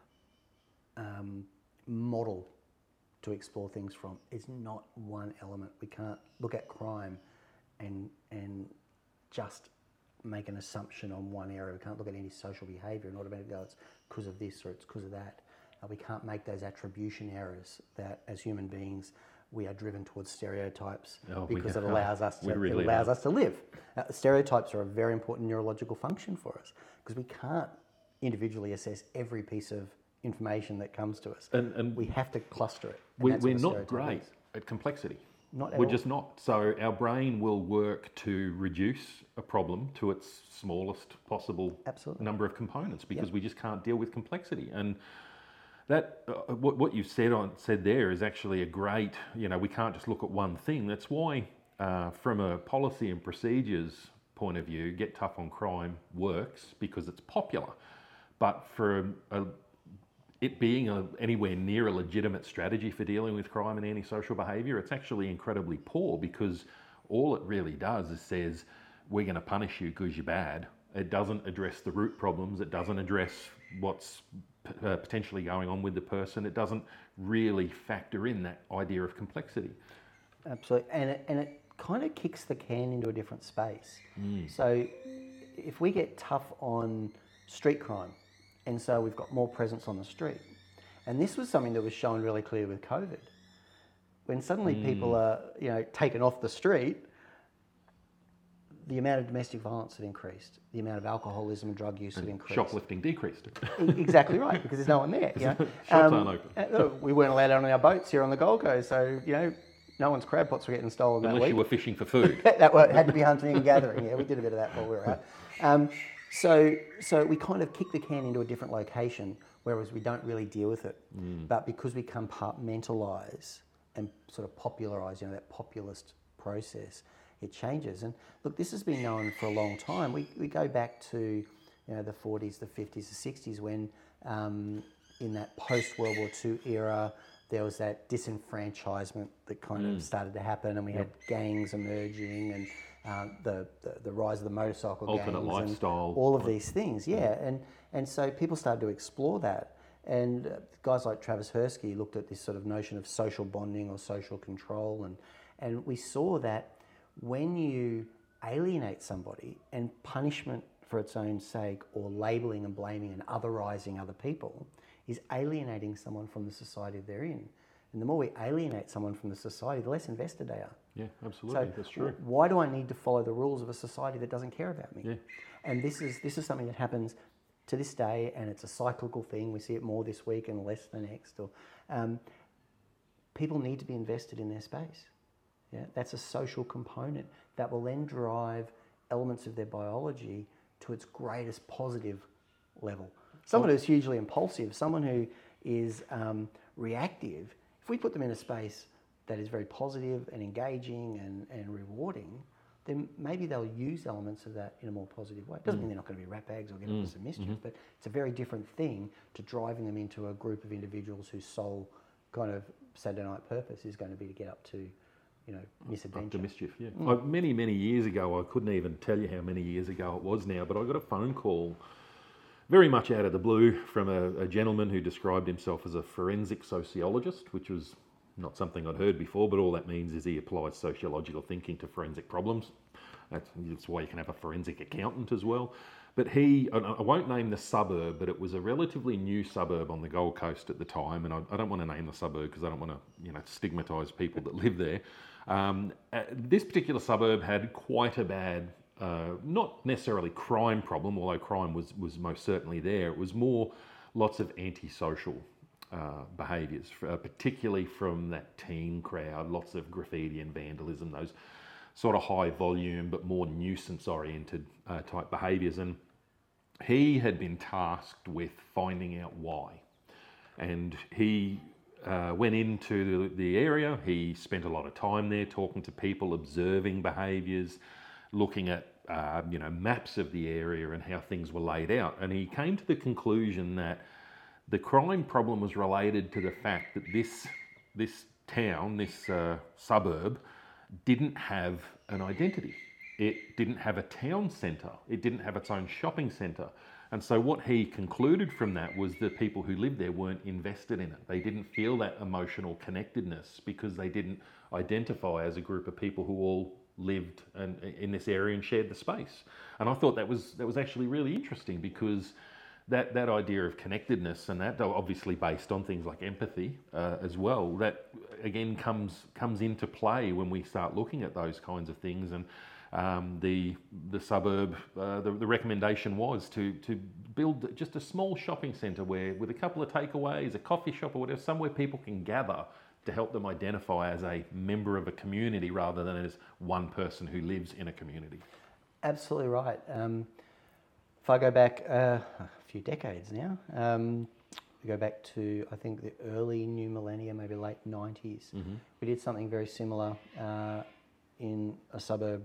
model to explore things from. It's not one element. We can't look at crime and just make an assumption on one area. We can't look at any social behaviour and automatically go, it's because of this or it's because of that. We can't make those attribution errors that as human beings we are driven towards stereotypes because it allows us to live. Stereotypes are a very important neurological function for us because we can't individually assess every piece of information that comes to us. And we have to cluster it. We're not great at complexity. We're just not. So our brain will work to reduce a problem to its smallest possible number of components because we just can't deal with complexity. And that what you've said there is actually a great, you know, we can't just look at one thing. That's why from a policy and procedures point of view, Get Tough on Crime works because it's popular. But for it being anywhere near a legitimate strategy for dealing with crime and antisocial behaviour, it's actually incredibly poor because all it really does is says, we're going to punish you because you're bad. It doesn't address the root problems. It doesn't address what's potentially going on with the person. It doesn't really factor in that idea of complexity. Absolutely. And it kind of kicks the can into a different space. So if we get tough on street crime, and so we've got more presence on the street. And this was something that was shown really clear with COVID. When suddenly people are, you know, taken off the street, the amount of domestic violence had increased, the amount of alcoholism and drug use had increased. Shoplifting decreased. Exactly right, because there's no one there. You know? Shops aren't open. We weren't allowed out on our boats here on the Gold Coast, so no one's crab pots were getting stolen that week. Unless you were fishing for food. That had to be hunting and gathering. Yeah, we did a bit of that while we were out. So we kind of kick the can into a different location, whereas we don't really deal with it. But because we compartmentalise and sort of popularise, that populist process, it changes. And look, this has been known for a long time. We go back to the 40s, the 50s, the 60s, when in that post-World War II era, there was that disenfranchisement that kind of started to happen, and we had gangs emerging, and the rise of the motorcycle alternate gangs, lifestyle, and all of these things, and so people started to explore that, and guys like Travis Hirsky looked at this sort of notion of social bonding or social control, and we saw that when you alienate somebody, and punishment for its own sake, or labelling and blaming and otherising other people, is alienating someone from the society they're in. And the more we alienate someone from the society, the less invested they are. Yeah, absolutely. So that's true. Why do I need to follow the rules of a society that doesn't care about me? Yeah. And this is something that happens to this day, and it's a cyclical thing. We see it more this week and less the next. People need to be invested in their space. Yeah, that's a social component that will then drive elements of their biology to its greatest positive level. Someone who's hugely impulsive, someone who is reactive, if we put them in a space that is very positive and engaging and rewarding, then maybe they'll use elements of that in a more positive way. It doesn't mean they're not going to be rat bags or get up to some mischief, but it's a very different thing to driving them into a group of individuals whose sole kind of Saturday night purpose is going to be to get up to misadventure. Up to mischief, yeah. Many, many years ago, I couldn't even tell you how many years ago it was now, but I got a phone call very much out of the blue from a gentleman who described himself as a forensic sociologist, which was not something I'd heard before, but all that means is he applies sociological thinking to forensic problems. That's why you can have a forensic accountant as well. But I won't name the suburb, but it was a relatively new suburb on the Gold Coast at the time, and I don't want to name the suburb because I don't want to stigmatise people that live there. This particular suburb had quite a bad, not necessarily crime problem, although crime was most certainly there. It was more lots of antisocial behaviours, particularly from that teen crowd, lots of graffiti and vandalism, those sort of high volume but more nuisance oriented type behaviours. And he had been tasked with finding out why. And he went into the area. He spent a lot of time there talking to people, observing behaviours, looking at maps of the area and how things were laid out. And he came to the conclusion that the crime problem was related to the fact that this town, this suburb, didn't have an identity. It didn't have a town centre. It didn't have its own shopping centre. And so what he concluded from that was the people who lived there weren't invested in it. They didn't feel that emotional connectedness because they didn't identify as a group of people who all lived in this area and shared the space. And I thought that was actually really interesting because that idea of connectedness, and that obviously based on things like empathy as well, that again comes into play when we start looking at those kinds of things. And the suburb, the recommendation was to build just a small shopping centre with a couple of takeaways, a coffee shop or whatever, somewhere people can gather to help them identify as a member of a community rather than as one person who lives in a community. Absolutely right. If I go back a few decades now, we go back to, I think, the early new millennia, maybe late 90s. Mm-hmm. We did something very similar in a suburb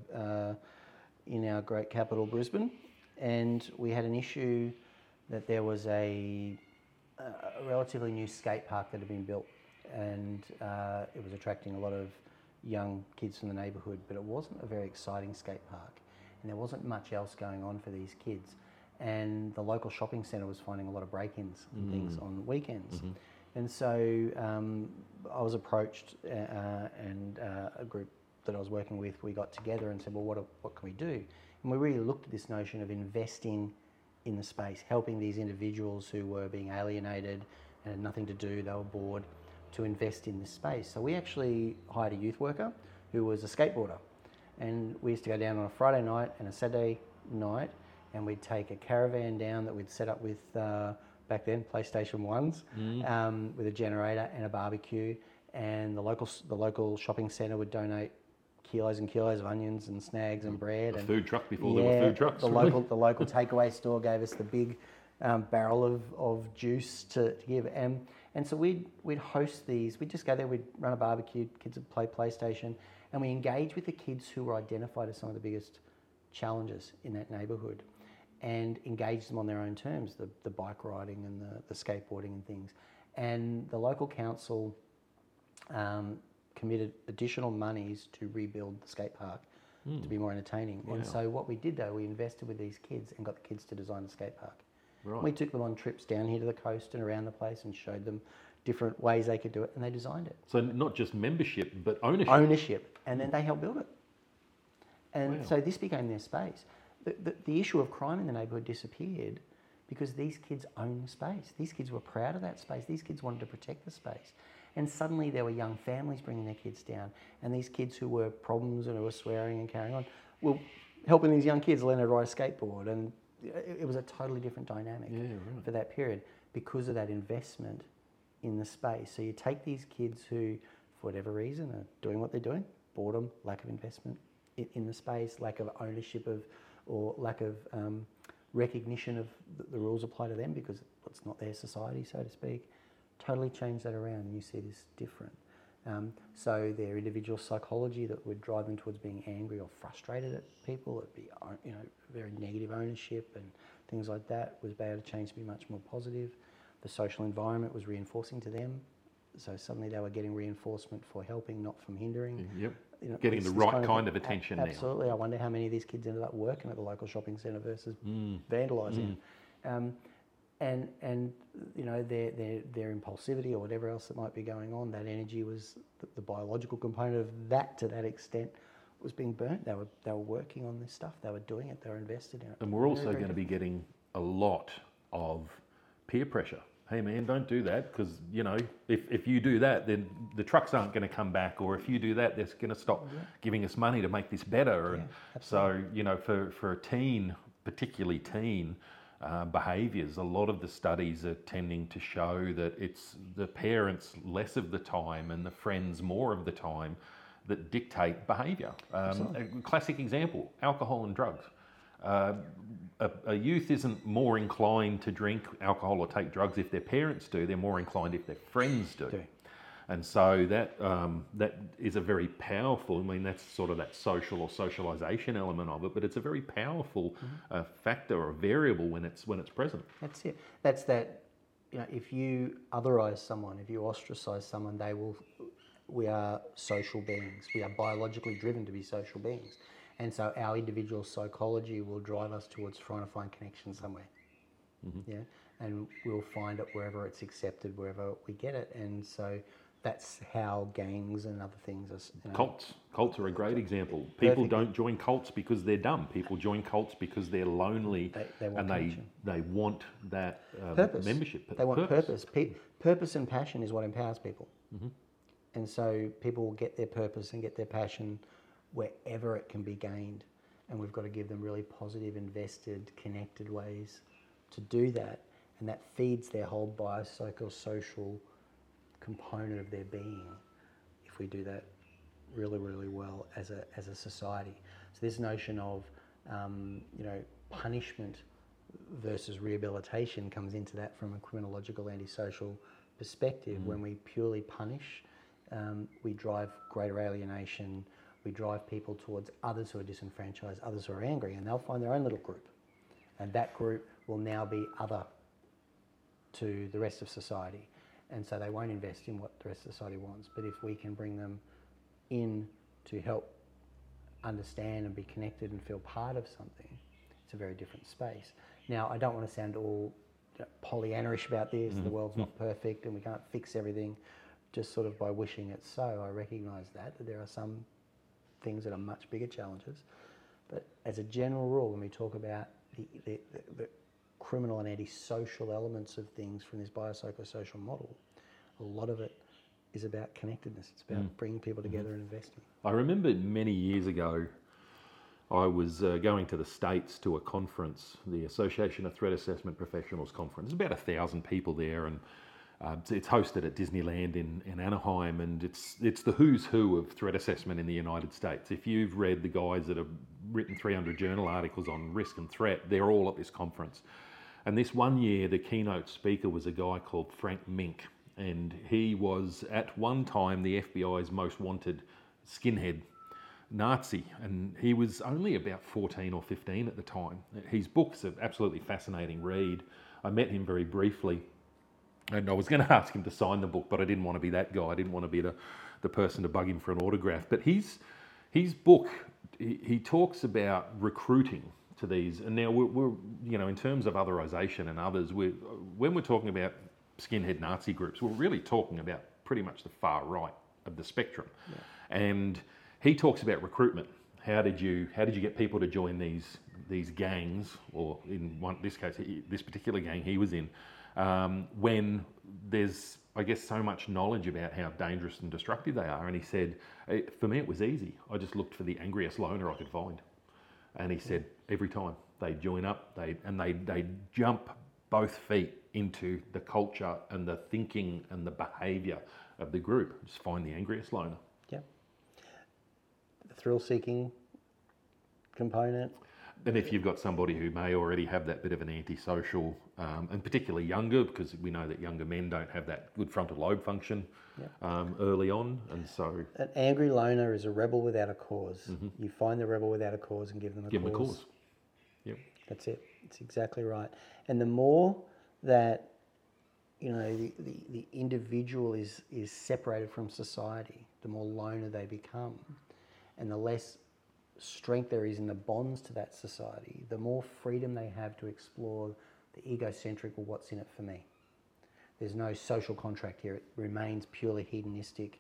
in our great capital, Brisbane, and we had an issue that there was a relatively new skate park that had been built, and it was attracting a lot of young kids from the neighbourhood, but it wasn't a very exciting skate park, and there wasn't much else going on for these kids. And the local shopping centre was finding a lot of break-ins and things on weekends. Mm-hmm. And so I was approached and a group that I was working with, we got together and said, well, what can we do? And we really looked at this notion of investing in the space, helping these individuals who were being alienated and had nothing to do, they were bored, to invest in this space. So we actually hired a youth worker who was a skateboarder. And we used to go down on a Friday night and a Saturday night, and we'd take a caravan down that we'd set up with, back then, PlayStation 1s, with a generator and a barbecue. And the local shopping centre would donate kilos and kilos of onions and snags and bread. A and food truck before there were food trucks. The local takeaway store gave us the big barrel of juice to give. And so we'd host these. We'd just go there, we'd run a barbecue, kids would play PlayStation, and we engage with the kids who were identified as some of the biggest challenges in that neighbourhood, and engage them on their own terms, the bike riding and the skateboarding and things. And the local council committed additional monies to rebuild the skate park to be more entertaining. Wow. And so what we did though, we invested with these kids and got the kids to design the skate park. Right. We took them on trips down here to the coast and around the place and showed them different ways they could do it, and they designed it. So not just membership, but ownership. Ownership, and then they helped build it. And Wow. so this became their space. The issue of crime in the neighbourhood disappeared because these kids owned the space. These kids were proud of that space. These kids wanted to protect the space. And suddenly there were young families bringing their kids down, and these kids who were problems and who were swearing and carrying on were helping these young kids learn how to ride a skateboard. And it was a totally different dynamic for that period because of that investment in the space. So you take these kids who, for whatever reason, are doing what they're doing, boredom, lack of investment in the space, lack of ownership of, or lack of recognition of the rules apply to them because it's not their society, so to speak. Totally change that around and you see this different. So their individual psychology that would drive them towards being angry or frustrated at people, it'd be very negative ownership and things like that, was able to change to be much more positive. The social environment was reinforcing to them, so suddenly they were getting reinforcement for helping, not from hindering. Yep. this Getting the right kind of attention now. Absolutely. I wonder how many of these kids ended up working at the local shopping centre versus vandalising. And their impulsivity or whatever else that might be going on, that energy was the biological component of that to that extent was being burnt. They were working on this stuff. They were doing it. They were invested in it. And we're also going to be getting a lot of peer pressure. Hey man, don't do that because, if you do that, then the trucks aren't going to come back, or if you do that, they're going to stop giving us money to make this better. And so, for a teen, particularly teen behaviours, a lot of the studies are tending to show that it's the parents less of the time and the friends more of the time that dictate behaviour. A classic example, alcohol and drugs. A youth isn't more inclined to drink alcohol or take drugs if their parents do. They're more inclined if their friends do. And so that is a very powerful, that's sort of that social or socialisation element of it, but it's a very powerful factor or variable when it's present. That's it. That's that, if you otherize someone, if you ostracize someone, we are social beings. We are biologically driven to be social beings. And so our individual psychology will drive us towards trying to find connection somewhere. And we'll find it wherever it's accepted, wherever we get it. And so that's how gangs and other things are. Cults are a great example. People don't join cults because they're dumb. People join cults because they're lonely they want and they want that purpose. Membership. They want purpose. Purpose and passion is what empowers people. And so people will get their purpose and get their passion wherever it can be gained. And we've got to give them really positive, invested, connected ways to do that. And that feeds their whole biopsychosocial component of their being if we do that really, really well as a society. So this notion of punishment versus rehabilitation comes into that from a criminological antisocial perspective. When we purely punish, we drive greater alienation, we drive people towards others who are disenfranchised, others who are angry, and they'll find their own little group. And that group will now be other to the rest of society. And so they won't invest in what the rest of society wants. But if we can bring them in to help understand and be connected and feel part of something, it's a very different space. Now, I don't want to sound all Pollyanna-ish about this, the world's not perfect and we can't fix everything just sort of by wishing it so. I recognise that there are some things that are much bigger challenges. But as a general rule, when we talk about the criminal and antisocial elements of things from this biopsychosocial model, a lot of it is about connectedness. It's about bringing people together and investing. I remember many years ago, I was going to the States to a conference, the Association of Threat Assessment Professionals conference. There's about 1,000 people there, and it's hosted at Disneyland in Anaheim, and it's the who's who of threat assessment in the United States. If you've read the guys that have written 300 journal articles on risk and threat, they're all at this conference. And this one year, the keynote speaker was a guy called Frank Mink, and he was at one time the FBI's most wanted skinhead Nazi, and he was only about 14 or 15 at the time. His book's an absolutely fascinating read. I met him very briefly, and I was going to ask him to sign the book, but I didn't want to be that guy. I didn't want to be the person to bug him for an autograph. But his book, he talks about recruiting to these, and now we're in terms of otherization and others, when we're talking about skinhead Nazi groups, we're really talking about pretty much the far right of the spectrum. Yeah. And he talks about recruitment. How did you get people to join these gangs, or in this case, this particular gang he was in, when there's, I guess, so much knowledge about how dangerous and destructive they are? And he said, for me, it was easy. I just looked for the angriest loner I could find. And he said, every time they'd join up, they'd jump both feet into the culture and the thinking and the behaviour of the group. Just find the angriest loner. Thrill-seeking component. And if you've got somebody who may already have that bit of an antisocial, and particularly younger, because we know that younger men don't have that good frontal lobe function early on, and so... An angry loner is a rebel without a cause. Mm-hmm. You find the rebel without a cause and give them a cause. Yep. That's it. It's exactly right. And the more that, the individual is separated from society, the more loner they become. And the less strength there is in the bonds to that society, the more freedom they have to explore the egocentric, or what's in it for me. There's no social contract here. It remains purely hedonistic.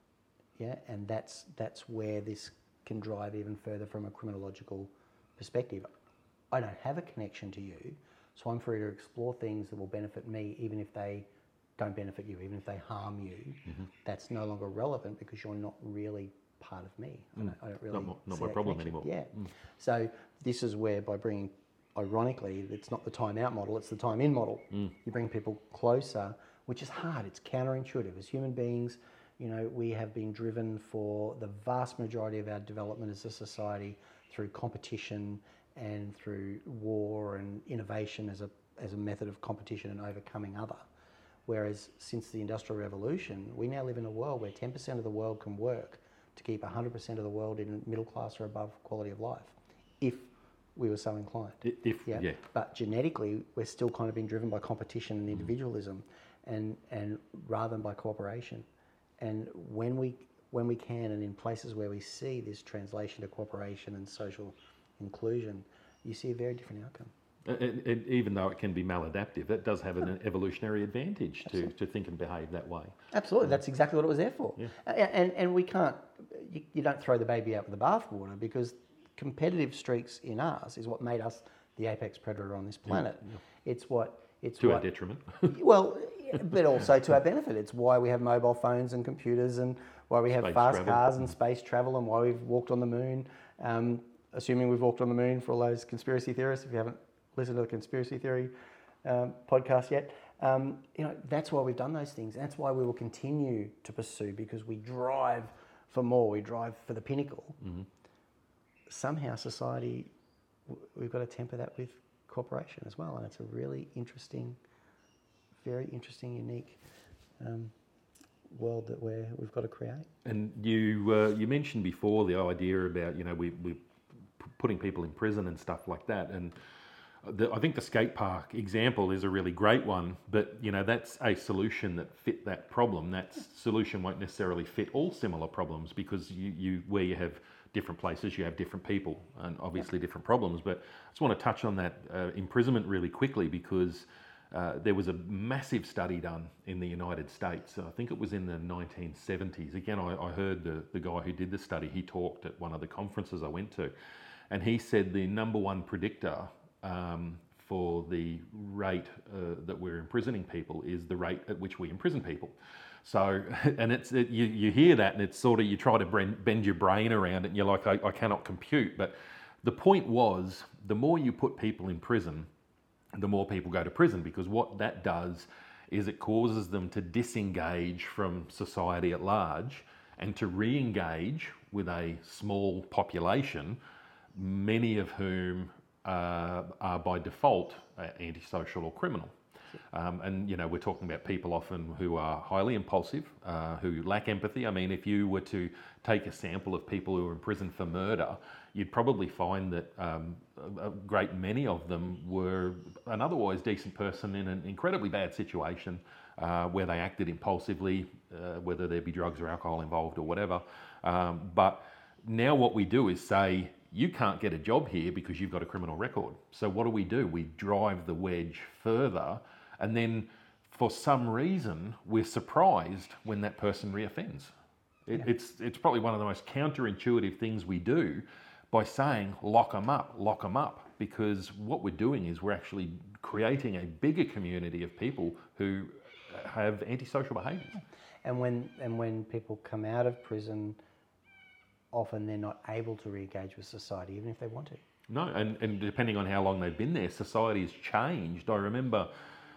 Yeah, and that's where this can drive even further from a criminological perspective. I don't have a connection to you, so I'm free to explore things that will benefit me, even if they don't benefit you, even if they harm you. Mm-hmm. That's no longer relevant because you're not really part of me. I don't really not my problem anymore. Yeah. So this is where, by bringing, ironically, it's not the time out model, it's the time in model. You bring people closer, which is hard. It's counterintuitive. As human beings, we have been driven for the vast majority of our development as a society through competition and through war and innovation as a method of competition and overcoming other. Whereas since the Industrial Revolution, we now live in a world where 10% of the world can work to keep 100% of the world in middle class or above quality of life, if we were so inclined. Yeah. But genetically, we're still kind of being driven by competition and individualism, and rather than by cooperation. And when we can, and in places where we see this translation to cooperation and social inclusion, you see a very different outcome. And even though it can be maladaptive, that does have an evolutionary advantage to think and behave that way. Absolutely, that's exactly what it was there for. Yeah. And we can't, you don't throw the baby out with the bathwater, because competitive streaks in us is what made us the apex predator on this planet. Yeah. It's to our detriment. Well, but also to our benefit. It's why we have mobile phones and computers, and why we have fast cars and space travel, and why we've walked on the moon. Assuming we've walked on the moon, for all those conspiracy theorists, if you haven't listened to the conspiracy theory podcast yet, that's why we've done those things. That's why we will continue to pursue, because we drive for more. We drive for the pinnacle. Mm-hmm. Somehow society, we've got to temper that with cooperation as well, and it's a really interesting, very interesting, unique world that we've got to create. And you mentioned before the idea about we're putting people in prison and stuff like that, and I think the skate park example is a really great one, but that's a solution that fit that problem. That solution won't necessarily fit all similar problems, because where you have different places, you have different people and obviously different problems. But I just want to touch on that imprisonment really quickly, because there was a massive study done in the United States. I think it was in the 1970s. Again, I heard the guy who did the study, he talked at one of the conferences I went to, and he said the number one predictor for the rate that we're imprisoning people is the rate at which we imprison people. So, and you hear that, and it's sort of, you try to bend your brain around it, and you're like, I cannot compute. But the point was, the more you put people in prison, the more people go to prison, because what that does is it causes them to disengage from society at large and to re-engage with a small population, many of whom are by default antisocial or criminal. And, you know, we're talking about people often who are highly impulsive, who lack empathy. I mean, if you were to take a sample of people who are in prison for murder, you'd probably find that a great many of them were an otherwise decent person in an incredibly bad situation where they acted impulsively, whether there be drugs or alcohol involved or whatever. But now what we do is say, you can't get a job here because you've got a criminal record. So what do? We drive the wedge further, and then for some reason, we're surprised when that person reoffends. It's probably one of the most counterintuitive things we do by saying, lock them up, because what we're doing is we're actually creating a bigger community of people who have antisocial behaviours. And when people come out of prison, often they're not able to re-engage with society, even if they want to. No, and depending on how long they've been there, society's changed. I remember,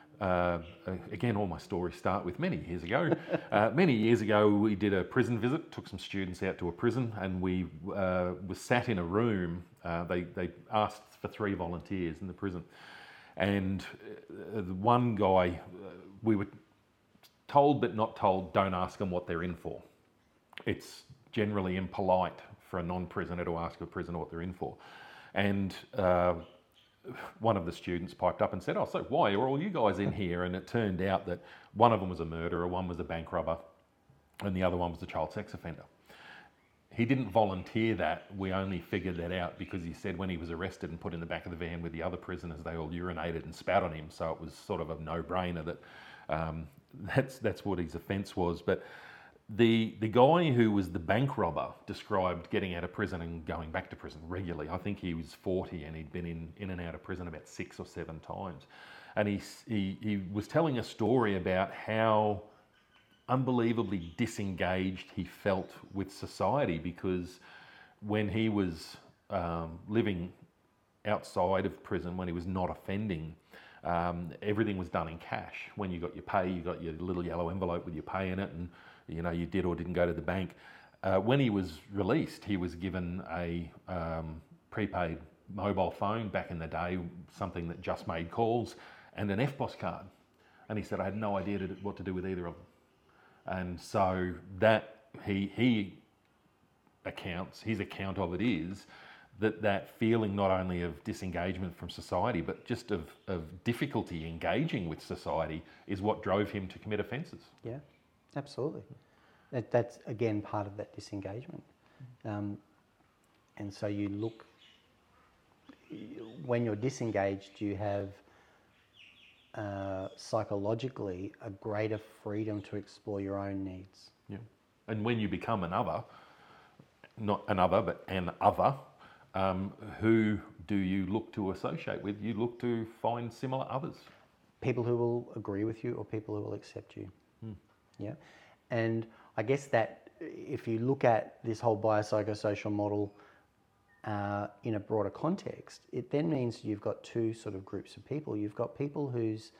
again, all my stories start with many years ago. Many years ago, we did a prison visit, took some students out to a prison, and we were sat in a room. They asked for 3 volunteers in the prison. And one guy, we were told but not told, don't ask them what they're in for. It's generally impolite for a non-prisoner to ask a prisoner what they're in for. And one of the students piped up and said, oh, so why are all you guys in here? And it turned out that one of them was a murderer, one was a bank robber, and the other one was a child sex offender. He didn't volunteer that. We only figured that out because he said when he was arrested and put in the back of the van with the other prisoners, they all urinated and spat on him. So it was sort of a no-brainer that that's what his offence was. But the guy who was the bank robber described getting out of prison and going back to prison regularly. I think he was 40 and he'd been in and out of prison about 6 or 7 times. And he was telling a story about how unbelievably disengaged he felt with society, because when he was living outside of prison, when he was not offending, everything was done in cash. When you got your pay, you got your little yellow envelope with your pay in it, and you know you did or didn't go to the bank. When he was released, he was given a prepaid mobile phone back in the day, something that just made calls, and an EFTPOS card. And he said, I had no idea what to do with either of them. And so that he accounts, his account of it is that feeling not only of disengagement from society, but just of difficulty engaging with society is what drove him to commit offences. Yeah, absolutely. That's, again, part of that disengagement. And so you look, when you're disengaged, you have psychologically a greater freedom to explore your own needs. Yeah. And when you become another, not another, but an other, who do you look to associate with? You look to find similar others. People who will agree with you or people who will accept you. Yeah. And I guess that if you look at this whole biopsychosocial model in a broader context, it then means you've got 2 sort of groups of people. You've got people whose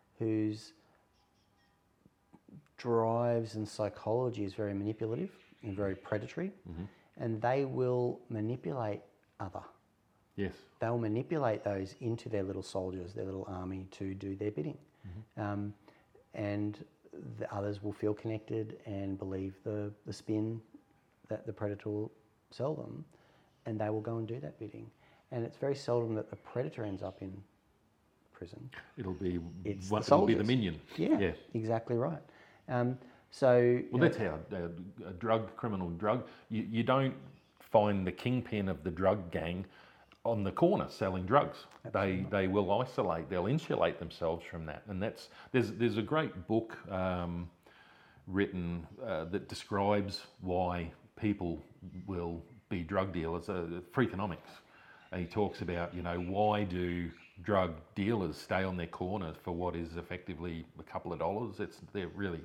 drives and psychology is very manipulative and very predatory, and they will manipulate other. Yes. They'll manipulate those into their little soldiers, their little army, to do their bidding. And the others will feel connected and believe the spin that the predator will sell them, and they will go and do that bidding. And it's very seldom that the predator ends up in prison. It'll be the minion. Yeah, exactly right. That's how criminal drug, you don't find the kingpin of the drug gang on the corner selling drugs. They will isolate, they'll insulate themselves from that. And there's a great book written that describes why people will be drug dealers, Freakonomics. And he talks about, why do drug dealers stay on their corner for what is effectively a couple of dollars? They're really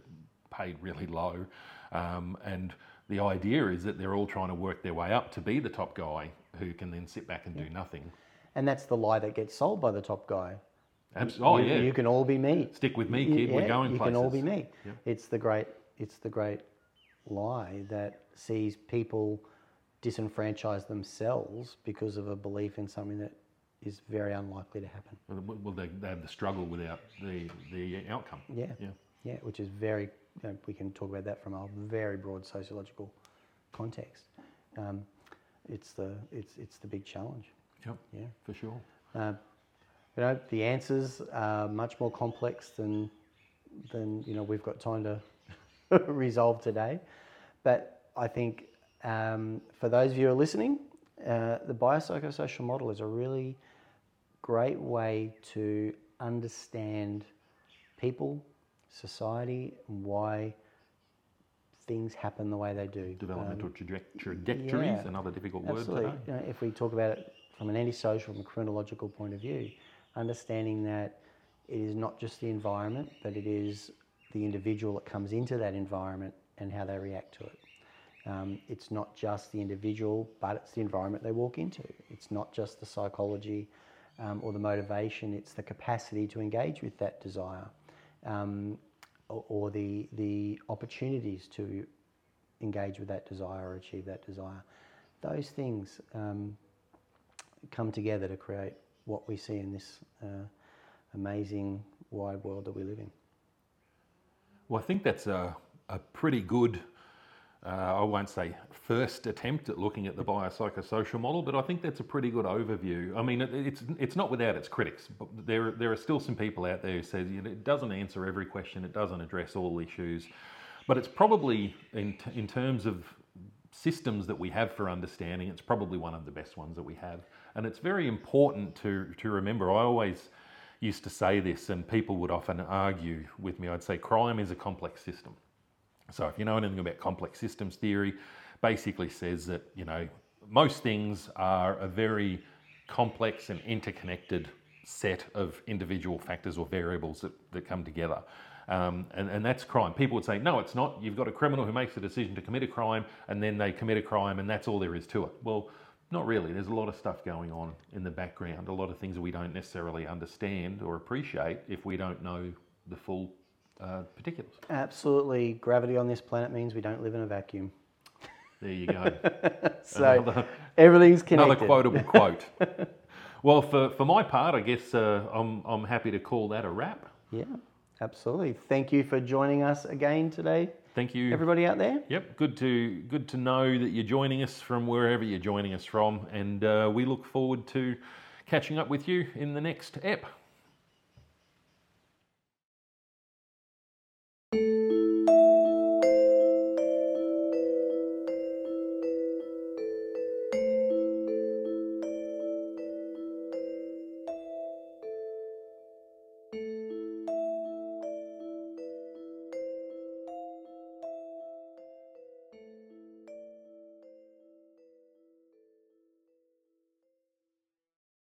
paid really low. And the idea is that they're all trying to work their way up to be the top guy who can then sit back and do nothing. And that's the lie that gets sold by the top guy. Oh, yeah. You can all be me. Stick with me, kid. We're going you places. can all be me. Yeah. It's the great lie that sees people disenfranchise themselves because of a belief in something that is very unlikely to happen. Well, they have the struggle without the outcome. Yeah, which is very, we can talk about that from a very broad sociological context. It's the big challenge. Yep. Yeah, for sure. The answers are much more complex than we've got time to resolve today. But I think for those of you who are listening, the biopsychosocial model is a really great way to understand people, society, and why things happen the way they do. Developmental trajectories, another difficult word today. If we talk about it from an antisocial and chronological point of view, understanding that it is not just the environment, but it is the individual that comes into that environment and how they react to it. It's not just the individual, but it's the environment they walk into. It's not just the psychology or the motivation, it's the capacity to engage with that desire or the opportunities to engage with that desire or achieve that desire. Those things come together to create what we see in this amazing wide world that we live in. Well, I think that's a pretty good, I won't say first attempt at looking at the biopsychosocial model, but I think that's a pretty good overview. I mean, it's not without its critics, but there are still some people out there who say it doesn't answer every question, it doesn't address all issues, but it's probably, in terms of systems that we have for understanding, it's probably one of the best ones that we have. And it's very important to remember. I always used to say this, and people would often argue with me. I'd say crime is a complex system. So if you know anything about complex systems theory, basically says that, most things are a very complex and interconnected set of individual factors or variables that come together. And that's crime. People would say, no, it's not. You've got a criminal who makes a decision to commit a crime, and then they commit a crime, and that's all there is to it. Well, not really. There's a lot of stuff going on in the background, a lot of things that we don't necessarily understand or appreciate if we don't know the full particulars. Absolutely. Gravity on this planet means we don't live in a vacuum. There you go. So everything's connected. Another quotable quote. Well, for my part, I guess I'm happy to call that a wrap. Yeah, absolutely. Thank you for joining us again today. Thank you, everybody out there. Yep, good to know that you're joining us from wherever you're joining us from, and we look forward to catching up with you in the next ep.